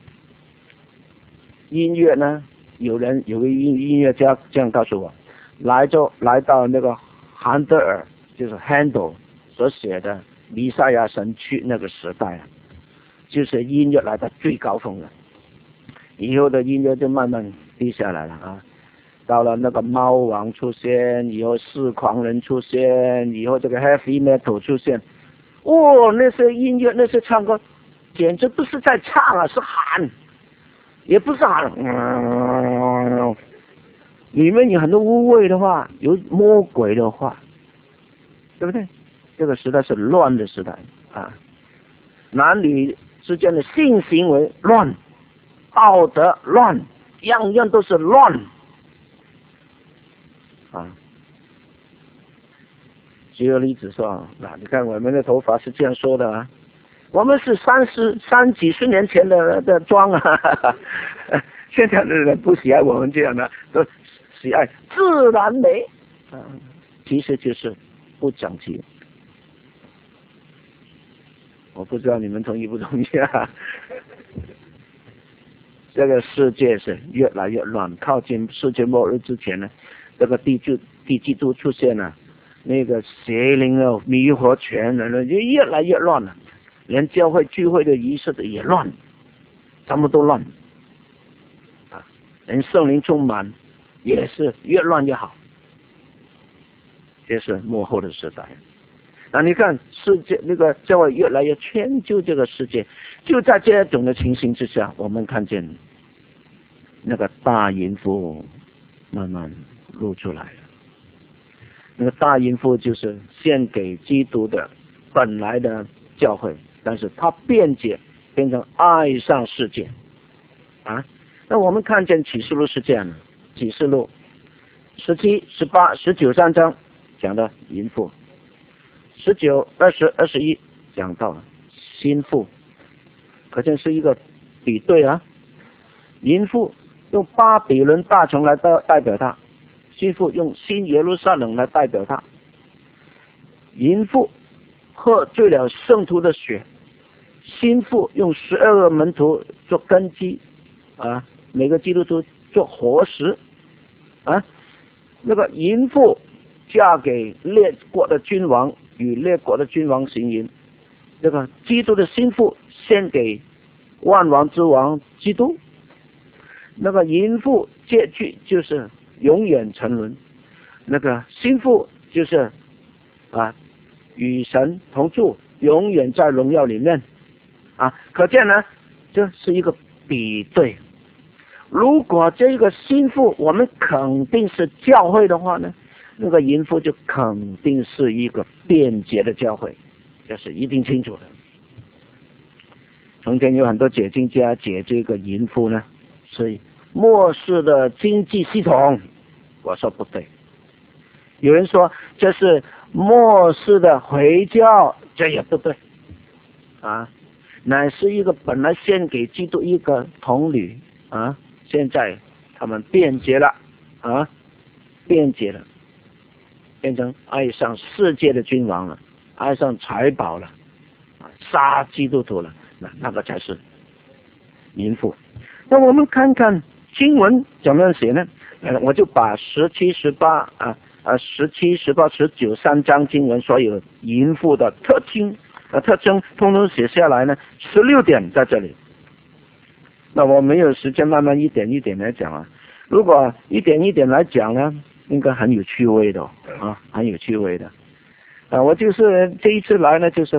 音乐呢，有人有个音音乐家这样告诉我，来就来到那个韩德尔，就是 Handel 所写的。弥赛亚神曲那个时代啊，就是音乐来到最高峰了，以后的音乐就慢慢低下来了啊。到了那个猫王出现，以后四狂人出现，以后这个 heavy metal 出现，哦，那些音乐那些唱歌，简直不是在唱啊，是喊，也不是喊，嗯，里面有很多污秽的话，有魔鬼的话，对不对？这个时代是乱的时代啊，男女之间的性行为乱，道德乱，样样都是乱啊。举个例子说，那你看我们的头发是这样说的啊，我们是三十三几十年前的的妆啊，哈哈，现在的人不喜爱我们这样的，都喜爱自然美啊，其实就是不讲究。我不知道你们同意不同意啊？这个世界是越来越乱，靠近世界末日之前呢，这个地就地基督出现了，那个邪灵啊迷惑全人了，就越来越乱了，连教会聚会的仪式的也乱，什么都乱啊，连圣灵充满也是越乱越好，这是末后的时代。那你看世界那个教会越来越迁就这个世界，就在这种的情形之下，我们看见那个大淫妇慢慢露出来了。那个大淫妇就是献给基督的本来的教会，但是他辩解变成爱上世界啊。那我们看见启示录是这样的，启示录十七、十八、十九三章讲的淫妇。十九、二十、二十一讲到了心腹，可见是一个比对啊。淫妇用巴比伦大城来代代表他，心腹用新耶路撒冷来代表他。淫妇喝醉了圣徒的血，心腹用十二个门徒做根基啊，每个基督徒做活石啊。那个淫妇嫁给列国的君王，与列国的君王行淫，这个基督的心腹献给万王之王基督，那个淫妇借据就是永远沉沦，那个心腹就是啊与神同住，永远在荣耀里面啊。可见呢，这是一个比对。如果这个心腹我们肯定是教会的话呢，那个淫妇就肯定是一个便捷的教会，这是一定清楚的。从前有很多解经家解这个淫妇呢是末世的经济系统，我说不对。有人说这是末世的回教，这也不对啊，乃是一个本来献给基督一个童女啊，现在他们便捷了啊，便捷了，变成爱上世界的君王了，爱上财宝了，杀基督徒了，那那个才是淫妇。那我们看看经文怎么样写呢？呃，我就把十七、十八啊啊十七、十八、十九三章经文所有淫妇的特征呃特征通通写下来呢，十六点在这里。那我没有时间慢慢一点一点来讲啊，如果一点一点来讲呢，应该很有趣味的啊，很有趣味的啊。我就是这一次来呢，就是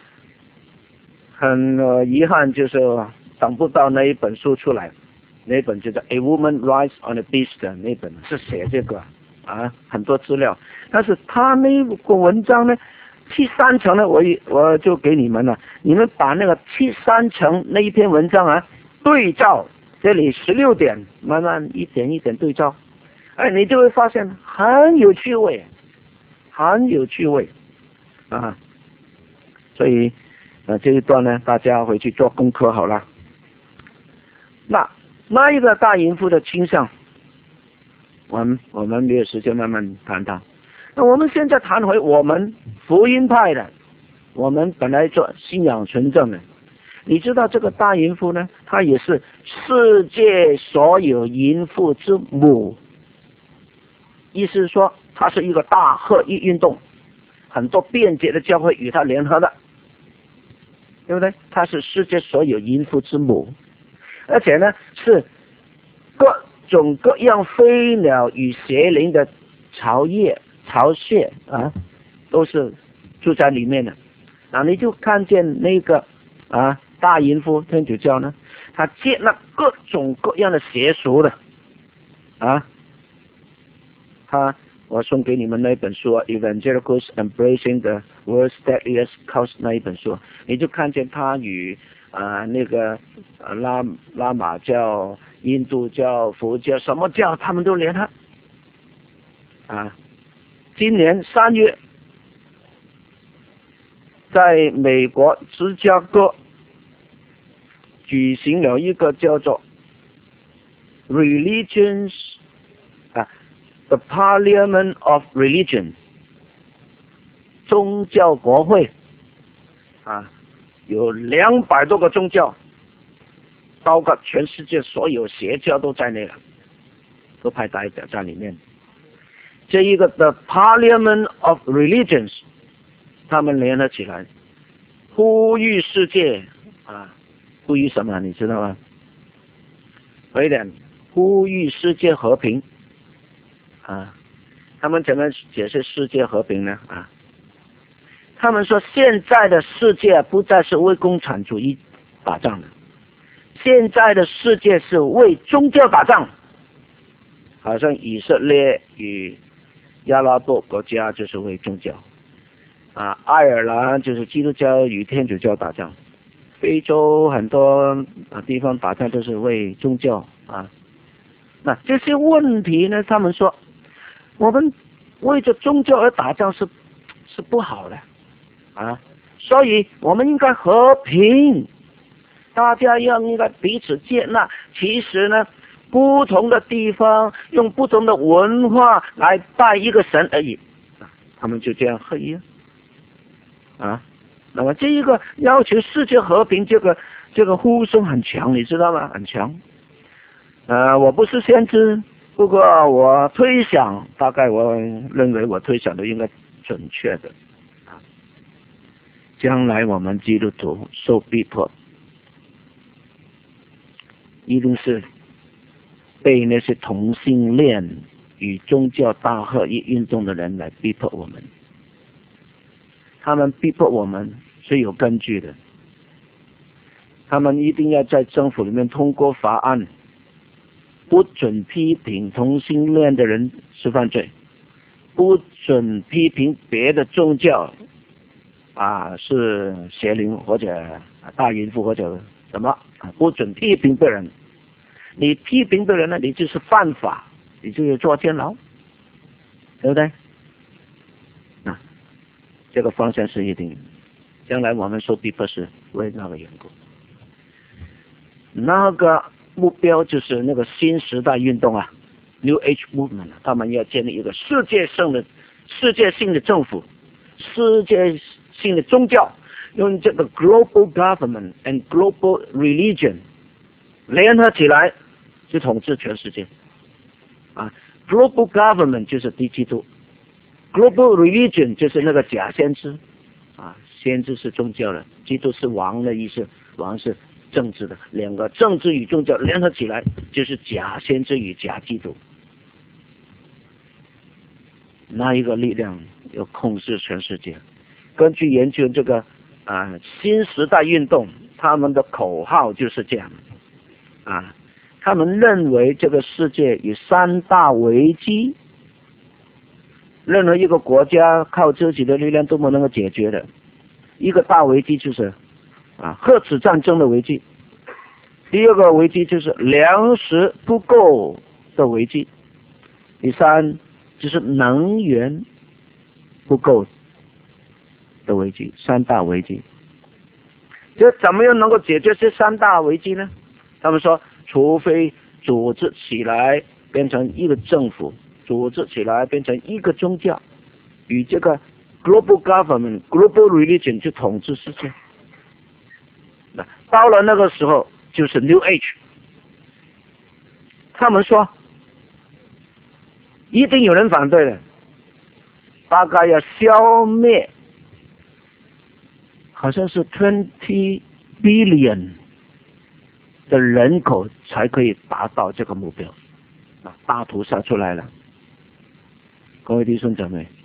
很、呃、遗憾，就是等不到那一本书出来，那一本就是《A Woman Rides on a Beast》那本是写这个啊，很多资料。但是他那个文章呢，七三层呢，我我就给你们了，你们把那个七三层那一篇文章啊对照这里十六点，慢慢一点一点对照，哎，你就会发现很有趣味，很有趣味啊。所以呃这一段呢，大家回去做功课好了。那那一个大淫妇的倾向，我们我们没有时间慢慢谈谈。那我们现在谈回我们福音派的，我们本来做信仰纯正的，你知道这个大淫妇呢，她也是世界所有淫妇之母，意思是说她是一个大合一运动，很多便捷的教会与她联合的，对不对？她是世界所有淫妇之母，而且呢是各种各样飞鸟与邪灵的巢业巢穴啊，都是住在里面的。那你就看见那个啊大淫妇天主教呢，他接纳各种各样的邪俗的啊，他我送给你们那本书啊 Evangelicals Embracing the World's Deadliest Cult 那一本书，你就看见他与啊那个拉拉玛教、印度教、佛教什么教他们都联合啊。今年三月，在美国芝加哥举行了一个叫做 Religions 啊 The Parliament of Religion 宗教国会啊，有两百多个宗教，包括全世界所有邪教都在内了，都派代表在里面。这一个的 Parliament of Religions， 他们联合起来，呼吁世界啊，呼吁什么？你知道吗？有一点，呼吁世界和平啊。他们怎么解释世界和平呢？啊，他们说现在的世界不再是为共产主义打仗的，现在的世界是为宗教打仗，好像以色列与阿拉伯国家就是为宗教啊，爱尔兰就是基督教与天主教打仗，非洲很多地方打仗都是为宗教啊。那这些问题呢，他们说我们为着宗教而打仗是是不好的啊，所以我们应该和平，大家要应该彼此接纳。其实呢，不同的地方用不同的文化来拜一个神而已，他们就这样合一啊。那么这一个要求世界和平，这个这个呼声很强，你知道吗？很强。呃，我不是先知，不过我推想，大概我认为我推想的应该准确的啊。将来我们基督徒受逼迫，一定是被那些同性恋与宗教大合一运动的人来逼迫我们，他们逼迫我们是有根据的，他们一定要在政府里面通过法案，不准批评同性恋的人是犯罪，不准批评别的宗教啊是邪灵或者大淫妇或者什么，不准批评别人。你批评别人呢，你就是犯法，你就是坐监牢，对不对？啊，这个方向是一定的。将来我们受逼迫是为那个缘故。那个目标就是那个新时代运动啊 ，New Age Movement， 他们要建立一个世界性的、世界性的政府、世界性的宗教，用这个 Global Government and Global Religion 联合起来，去统治全世界。啊 ，Global Government 就是低基督 ，Global Religion 就是那个假先知，啊，先知是宗教的，基督是王的意思，王是政治的，两个政治与宗教联合起来，就是假先知与假基督。那一个力量要控制全世界。根据研究这个啊、呃、新时代运动，他们的口号就是这样啊，他们认为这个世界有三大危机任何一个国家靠自己的力量都不能够解决的。一个大危机就是啊核子战争的危机，第二个危机就是粮食不够的危机，第三就是能源不够的危机，三大危机。这怎么样能够解决这三大危机呢？他们说，除非组织起来变成一个政府，组织起来变成一个宗教，与这个 global government、global religion 去统治世界。那到了那个时候，就是 New Age。他们说，一定有人反对的，大概要消灭，好像是 twenty billion 的人口才可以达到这个目标。啊，大屠杀出来了，各位弟兄姊妹，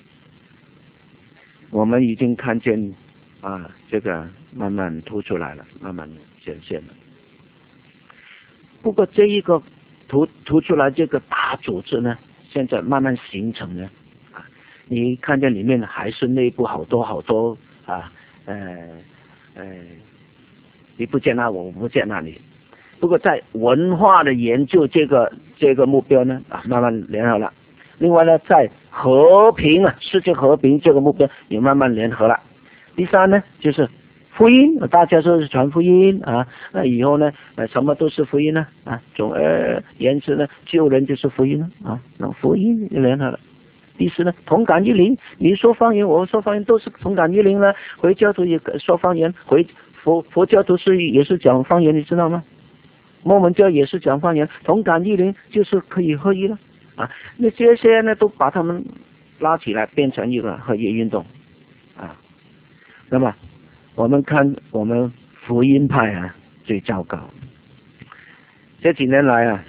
我们已经看见啊，这个慢慢凸出来了，慢慢显现了。不过这一个凸凸出来这个大组织呢，现在慢慢形成了啊，你看见里面还是内部好多好多啊，呃呃，你不接纳我，我不接纳你。不过在文化的研究这个这个目标呢，啊，慢慢联合了。另外呢，在和平啊，世界和平这个目标也慢慢联合了。第三呢，就是福音，大家说是传福音啊，那以后呢，呃，什么都是福音呢啊，总而言之呢，救人就是福音了啊，那福音就联合了。第四呢，同感一灵，你说方言，我说方言，都是同感一灵了。回教徒也说方言，回佛佛教徒是也是讲方言，你知道吗？摩门教也是讲方言，同感一灵就是可以合一了啊。那这些呢，都把他们拉起来，变成一个合一运动啊。那么我们看我们福音派啊最糟糕，这几年来啊，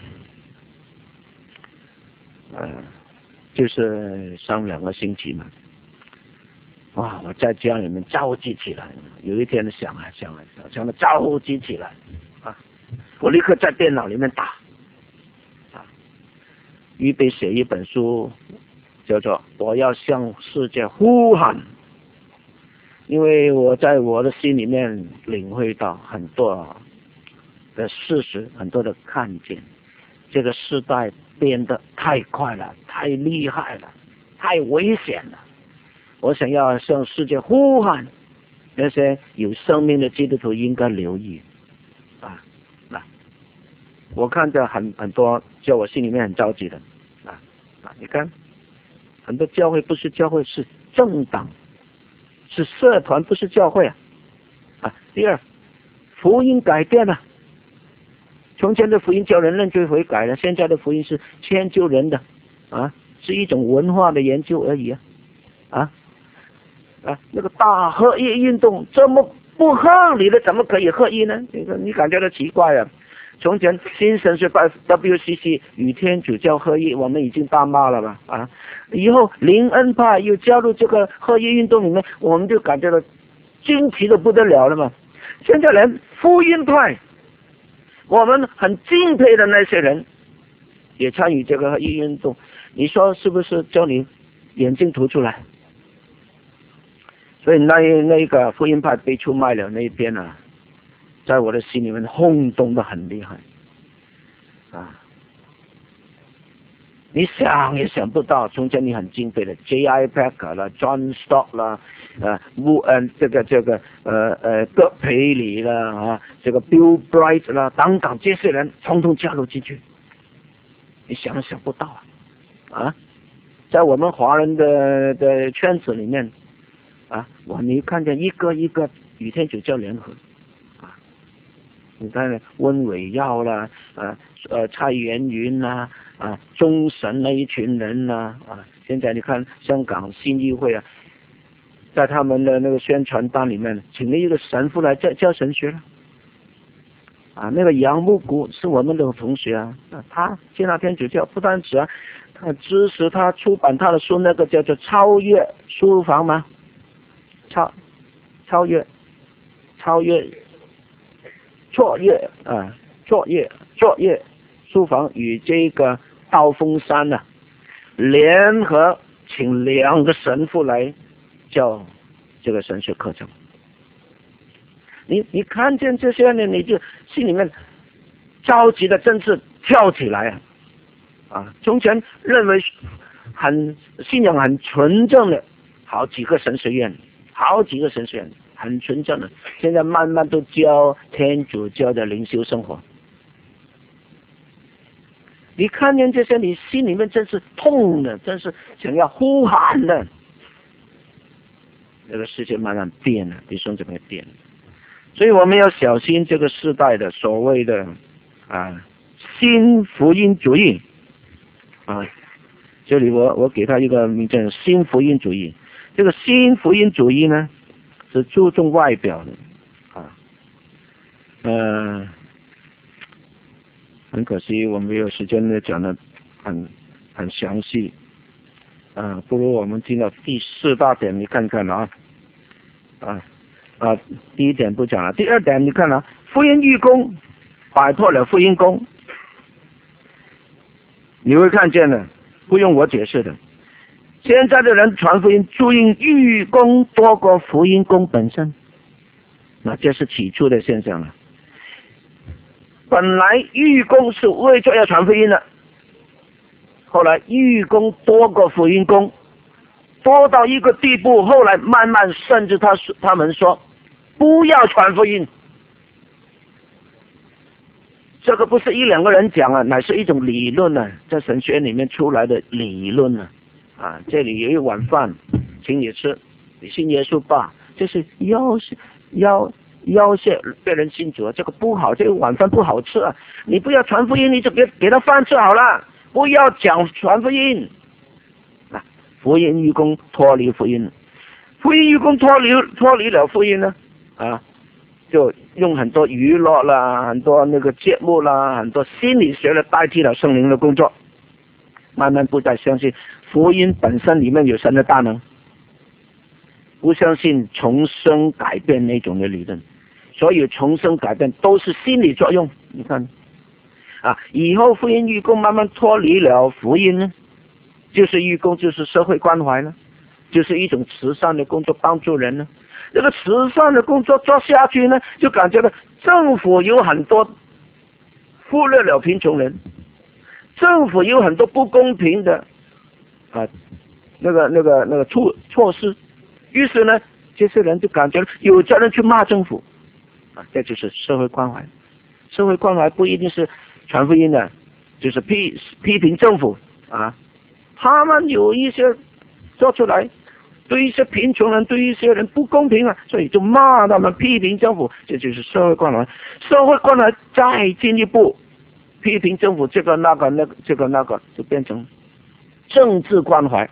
呃，就是上两个星期嘛，哇，我在家里面着急起来，有一天想啊想啊想，想的着急起来啊。我立刻在电脑里面打，啊，预备写一本书，叫做《我要向世界呼喊》，因为我在我的心里面领会到很多的事实，很多的看见，这个时代变得太快了，太厉害了，太危险了。我想要向世界呼喊，那些有生命的基督徒应该留意。我看着很很多，叫我心里面很着急的，啊啊！你看，很多教会不是教会，是政党，是社团，不是教会啊！啊，第二，福音改变了，从前的福音叫人认罪悔改了，现在的福音是迁就人的，啊，是一种文化的研究而已啊，啊啊！那个大合一运动这么不合理的，怎么可以合一呢？这个你感觉到奇怪啊！从前新神学派 W C C 与天主教合一，我们已经大骂了吧啊！以后灵恩派又加入这个合一运动里面，我们就感觉到惊奇的不得了了嘛。现在连福音派，我们很敬佩的那些人，也参与这个合一运动，你说是不是叫你眼睛凸出来？所以那那个福音派被出卖了那一边啊，在我的心里面轰动的很厉害啊！你想也想不到，从前你很敬佩的 J I Packer 啦、John Stott 啦、呃乌嗯这个这个呃呃葛培理啦啊，这个 Bill Bright 啦等等这些人，统统加入进去，你想都想不到啊！啊，在我们华人的的圈子里面啊，我你看见一个一个与天主教联合。你看温伟耀啦，啊呃蔡元云啦，啊中神那一群人啦，啊现在你看香港新议会啊，在他们的那个宣传单里面，请了一个神父来教教神学了，啊那个杨木谷是我们的同学啊，啊他接纳天主教不单止啊，他支持他出版他的书，那个叫做超越书房吗？超超越超越。卓越啊，卓越，卓越书房与这个道风山呢、啊、联合请两个神父来教这个神学课程。你你看见这些呢，你就心里面着急的真是跳起来啊！啊，从前认为很信仰很纯正的，好几个神学院，好几个神学院很纯正的，现在慢慢都教天主教的灵修生活。你看见这些，你心里面真是痛的，真是想要呼喊的。这个世界慢慢变了，弟兄姊妹变了，所以我们要小心这个时代的所谓的啊新福音主义啊。这里我我给他一个名称，新福音主义。这个新福音主义呢，是注重外表的啊，呃。很可惜，我没有时间呢讲的很很详细，啊，不如我们进到第四大点，你看看啊，啊啊，第一点不讲了，第二点你看啊，福音义工摆脱了福音工，你会看见的，不用我解释的，现在的人传福音注意义工多过福音工本身，那这是起初的现象了。本来义工是为着要传福音的，后来义工多过福音工，多到一个地步，后来慢慢甚至他他们说不要传福音，这个不是一两个人讲啊，乃是一种理论啊，在神学里面出来的理论啊。啊，这里有一碗饭，请你吃，你信耶稣吧，这是要要。要挟别人信主，这个不好，这个晚饭不好吃啊！你不要传福音，你就别给他饭吃好了，不要讲传福音。啊，福音义工脱离福音，福音义工脱离脱离了福音呢，啊，就用很多娱乐啦，很多那个节目啦，很多心理学的代替了圣灵的工作，慢慢不再相信福音本身里面有神的大能，不相信重生改变那种的理论。所有重生改变都是心理作用，你看，啊，以后福音义工慢慢脱离了福音呢，就是义工就是社会关怀了，就是一种慈善的工作，帮助人呢。这个慈善的工作做下去呢，就感觉到政府有很多忽略了贫穷人，政府有很多不公平的啊那个那个那个措措施，于是呢，这些人就感觉有责任去骂政府。啊，这就是社会关怀。社会关怀不一定是传福音的，就是批批评政府啊。他们有一些做出来，对一些贫穷人、对一些人不公平啊，所以就骂他们，批评政府，这就是社会关怀。社会关怀再进一步，批评政府这个那个那个这个那个，就变成政治关怀。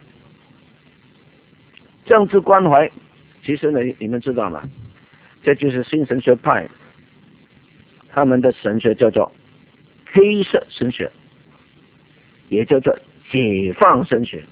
政治关怀，其实呢，你们知道吗？这就是新神学派，他们的神学叫做黑色神学，也叫做解放神学。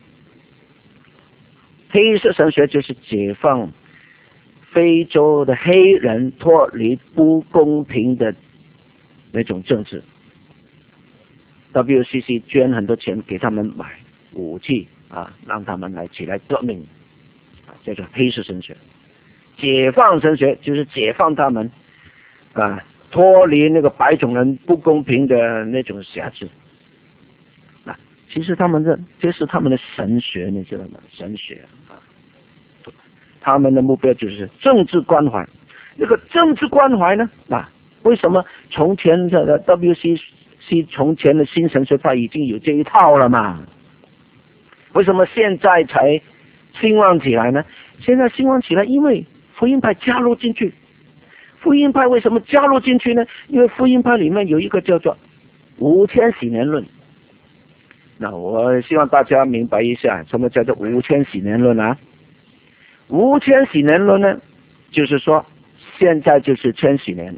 黑色神学就是解放非洲的黑人脱离不公平的那种政治。W C C 捐很多钱给他们买武器啊，让他们来起来革命，啊，叫做黑色神学。解放神学就是解放他们啊，脱离那个白种人不公平的那种辖制。啊，其实他们的这是他们的神学，你知道吗？神学啊，他们的目标就是政治关怀。那个政治关怀呢，啊，为什么从前的 W C C 从前的新神学派已经有这一套了嘛？为什么现在才兴旺起来呢？现在兴旺起来，因为福音派加入进去。福音派为什么加入进去呢？因为福音派里面有一个叫做五千禧年论。那我希望大家明白一下，什么叫做五千禧年论啊？五千禧年论呢，就是说现在就是千禧年。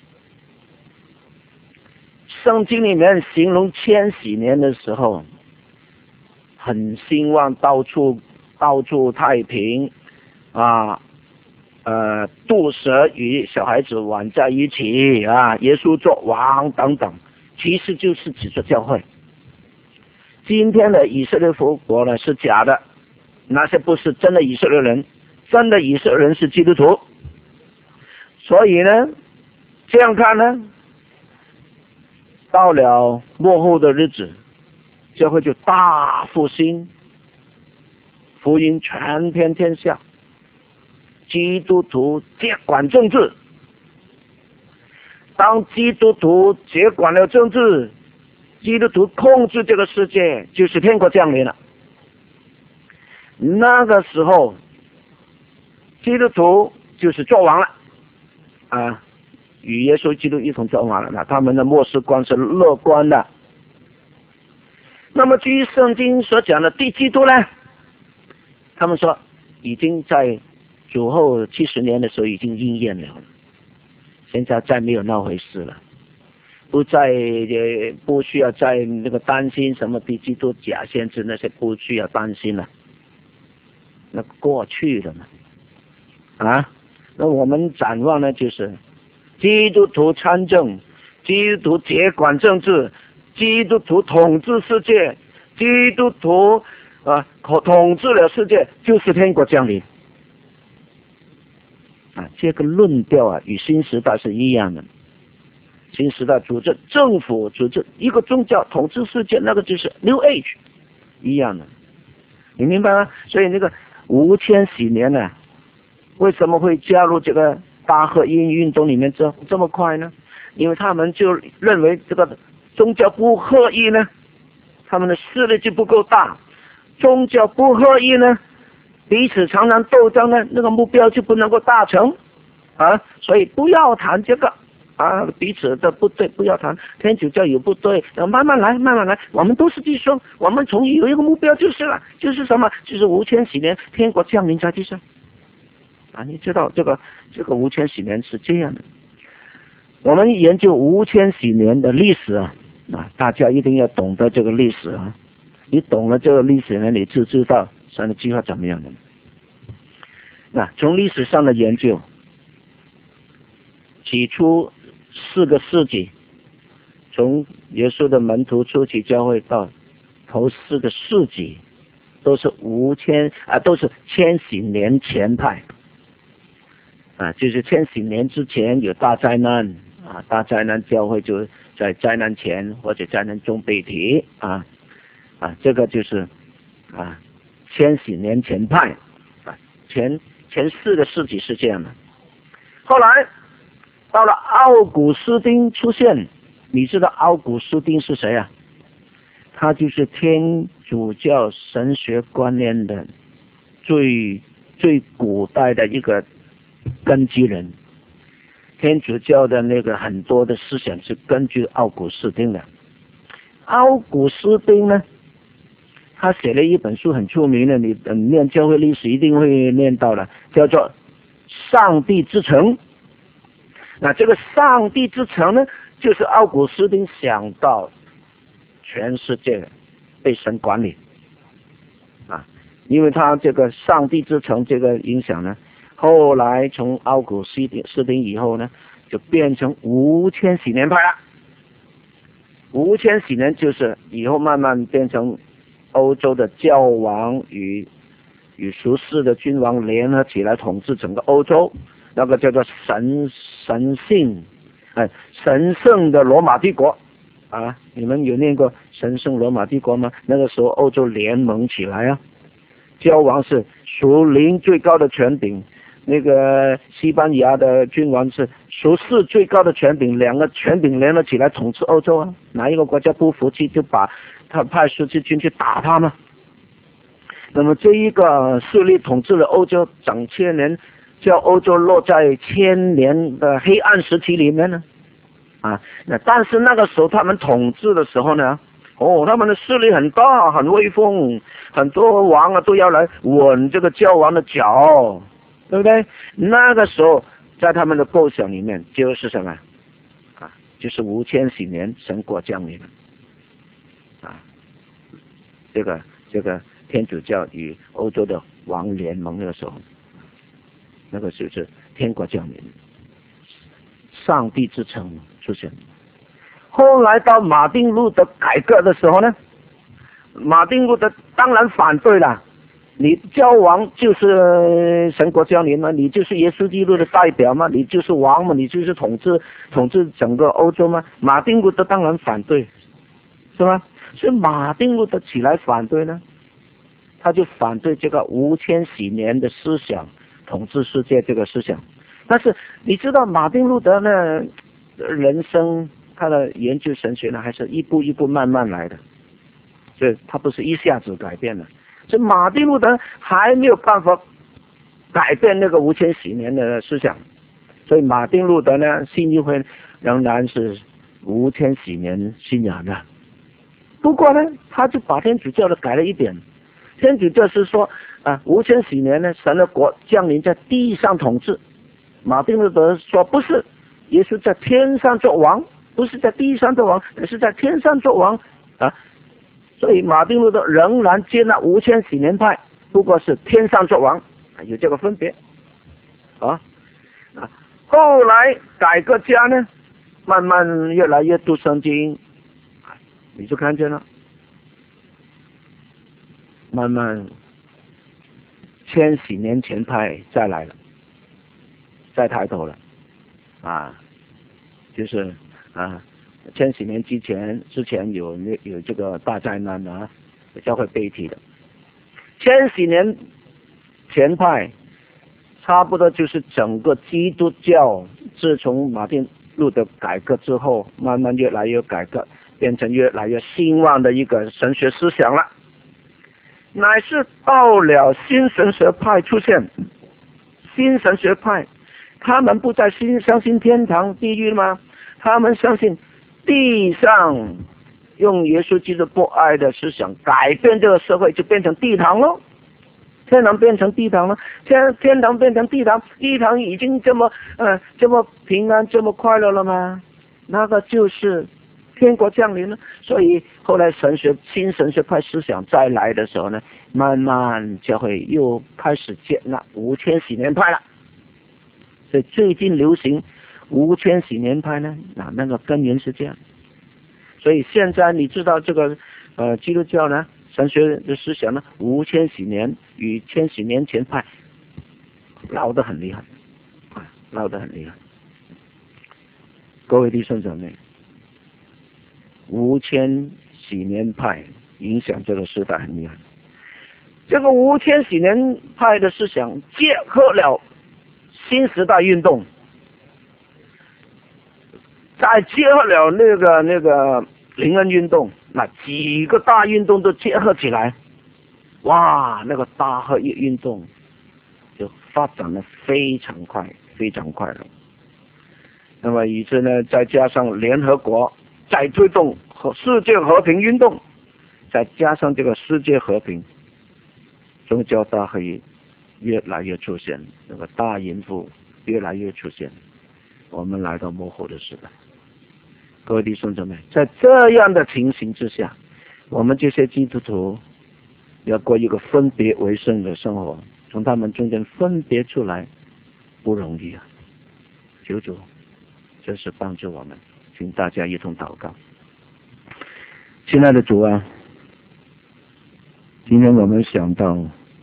圣经里面形容千禧年的时候，很兴旺，到处到处太平啊。呃，毒蛇与小孩子玩在一起啊，耶稣做王等等，其实就是指着教会。今天的以色列复国呢是假的那些不是真的以色列人，真的以色列人是基督徒。所以呢，这样看呢，到了末后的日子，教会就大复兴，福音传遍天下，基督徒接管政治。当基督徒接管了政治，基督徒控制这个世界，就是天国降临了。那个时候，基督徒就是做王了，啊，与耶稣基督一同做王了。那他们的末世观是乐观的。那么至于圣经所讲的第基督呢？他们说已经在主后七十年的时候已经应验了，现在再没有那回事了，不再呃不需要再那个担心什么第基督假先知那些不需要担心了。那过去了嘛，啊，那我们展望呢，就是基督徒参政，基督徒接管政治，基督徒统治世界，基督徒啊统治了世界，就是天国降临。啊，这个论调啊，与新时代是一样的。新时代组织政府组织一个宗教统治世界，那个就是 New Age 一样的，你明白吗？所以那个五千禧年呢、啊，为什么会加入这个大合一运动里面这这么快呢？因为他们就认为这个宗教不合一呢，他们的势力就不够大；宗教不合一呢，彼此常常斗争呢，那个目标就不能够达成啊。所以不要谈这个啊，彼此的不对不要谈，天主教有不对，慢慢来，慢慢来，我们都是弟兄，我们从有一个目标就是了，就是什么？就是五千禧年天国降临在地上啊！你知道这个这个五千禧年是这样的。我们研究五千禧年的历史啊，啊，大家一定要懂得这个历史啊。你懂了这个历史呢，你就知道神的计划怎么样的。那从历史上的研究，起初四个世纪，从耶稣的门徒初期教会到头四个世纪，都是五千啊，都是千禧年前派啊，就是千禧年之前有大灾难啊，大灾难教会就在灾难前或者灾难中被提啊啊，这个就是啊千禧年前派啊，前前四个世纪是这样的。后来到了奥古斯丁出现，你知道奥古斯丁是谁啊？他就是天主教神学观念的最最古代的一个根基人。天主教的那个很多的思想是根据奥古斯丁的。奥古斯丁呢，他写了一本书很出名的，你念教会历史一定会念到了，叫做《上帝之城》。那这个上帝之城呢，就是奥古斯丁想到全世界被神管理啊，因为他这个上帝之城这个影响呢，后来从奥古斯丁斯丁以后呢，就变成无千禧年派了。无千禧年就是以后慢慢变成欧洲的教王与与俗世的君王联合起来统治整个欧洲。那个叫做神神性，哎，神圣的罗马帝国啊！你们有念过神圣罗马帝国吗？那个时候欧洲联盟起来啊，教王是属灵最高的权柄，那个西班牙的君王是属世最高的权柄，两个权柄联合起来统治欧洲啊！哪一个国家不服气，就把他派十字军去打他们。那么这一个势力统治了欧洲整千年。叫欧洲落在千年的黑暗时期里面呢，啊，那但是那个时候他们统治的时候呢，哦，他们的势力很大，很威风，很多王啊都要来吻这个教王的脚，对不对？那个时候在他们的构想里面就是什么啊？就是无千禧年神国降临啊，这个这个天主教与欧洲的王联盟那个时候。那个就是天国降临，上帝之城出现。后来到马丁路德改革的时候呢，马丁路德当然反对了， 你教王就是神国降临吗？你就是耶稣基督的代表吗？你就是王吗？你就是统治统治整个欧洲吗？马丁路德当然反对，是吧？是马丁路德起来反对呢，他就反对这个无千禧年的思想统治世界这个思想。但是你知道马丁路德呢，人生他的研究神学呢，还是一步一步慢慢来的，所以他不是一下子改变的。所以马丁路德还没有办法改变那个无千禧年的思想，所以马丁路德呢，信义会仍然是无千禧年信仰的。不过呢，他就把天主教的改了一点。天主教是说啊，无千禧年呢，神的国降临在地上统治。马丁路德说不是，耶稣在天上做王，不是在地上做王，而是在天上做王啊。所以马丁路德仍然接纳无千禧年派，不过是天上做王，有这个分别啊啊。后来改革家呢，慢慢越来越读圣经，你就看见了，慢慢千禧年前派再来了，再抬头了啊，就是啊。千禧年之前，之前有有这个大灾难啊，教会被提的。千禧年前派，差不多就是整个基督教自从马丁路德改革之后，慢慢越来越改革，变成越来越兴旺的一个神学思想了。乃是到了新神学派出现，新神学派，他们不再信相信天堂地狱吗？他们相信地上用耶稣基督博爱的思想改变这个社会，就变成地堂了。天堂变成地堂了，天天堂变成地堂，地堂已经这么呃这么平安这么快乐了吗？那个就是天国降临了。所以后来神学新神学派思想再来的时候呢，慢慢教会又开始接纳无千禧年派了。所以最近流行无千禧年派呢，那那个根源是这样。所以现在你知道这个呃基督教呢，神学的思想呢，无千禧年与千禧年前派闹得很厉害，啊，闹得很厉害。各位弟兄姊妹，无千禧年派影响这个时代很厉害。这个无千禧年派的思想结合了新时代运动，再结合了那个那个灵恩运动，那几个大运动都结合起来，哇，那个大合一运动就发展的非常快，非常快了。那么以致呢，再加上联合国再推动和世界和平运动，再加上这个世界和平，宗教大合一越来越出现，那个大淫妇越来越出现，我们来到末后的时代。各位弟兄姊妹，在这样的情形之下，我们这些基督徒要过一个分别为圣的生活，从他们中间分别出来不容易啊！求主这是帮助我们，请大家一同祷告。亲爱的主啊，今天我们想到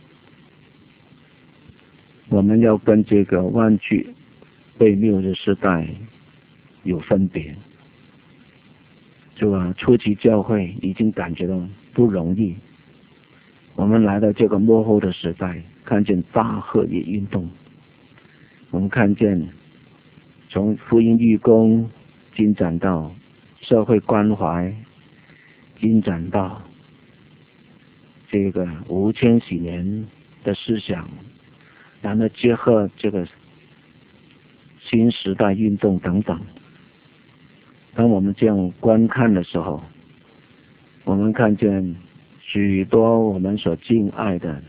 我们要跟这个万具被谬的时代有分别。主啊，初期教会已经感觉到不容易，我们来到这个末后的时代，看见大合一运动，我们看见从福音预工进展到社会关怀，进展到这个无千禧年的思想，然后结合这个新时代运动等等。当我们这样观看的时候，我们看见许多我们所敬爱的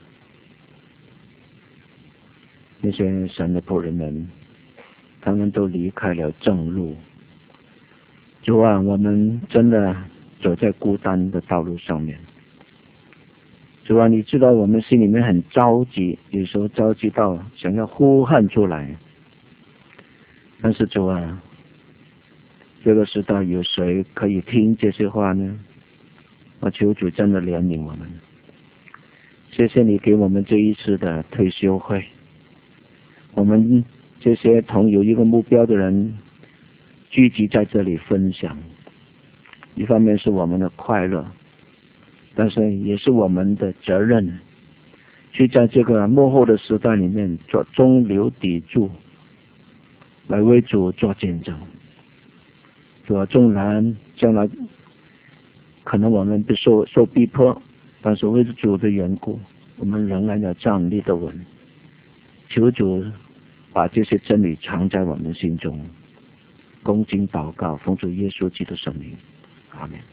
那些神的仆人们，他们都离开了正路。主啊，我们真的走在孤单的道路上面。主啊，你知道我们心里面很着急，有时候着急到想要呼喊出来。但是主啊，这个时代有谁可以听这些话呢？我求主真的怜悯我们。 谢谢你给我们这一次的退休会，我们这些同有一个目标的人聚集在这里分享，一方面是我们的快乐，但是也是我们的责任，去在这个幕后的时代里面做中流砥柱，来为主做见证。主啊，纵然将来可能我们被受受逼迫，但是为主的缘故，我们仍然要站立得稳。求主把这些真理藏在我们心中，恭敬祷告，奉主耶稣基督的圣名，阿门。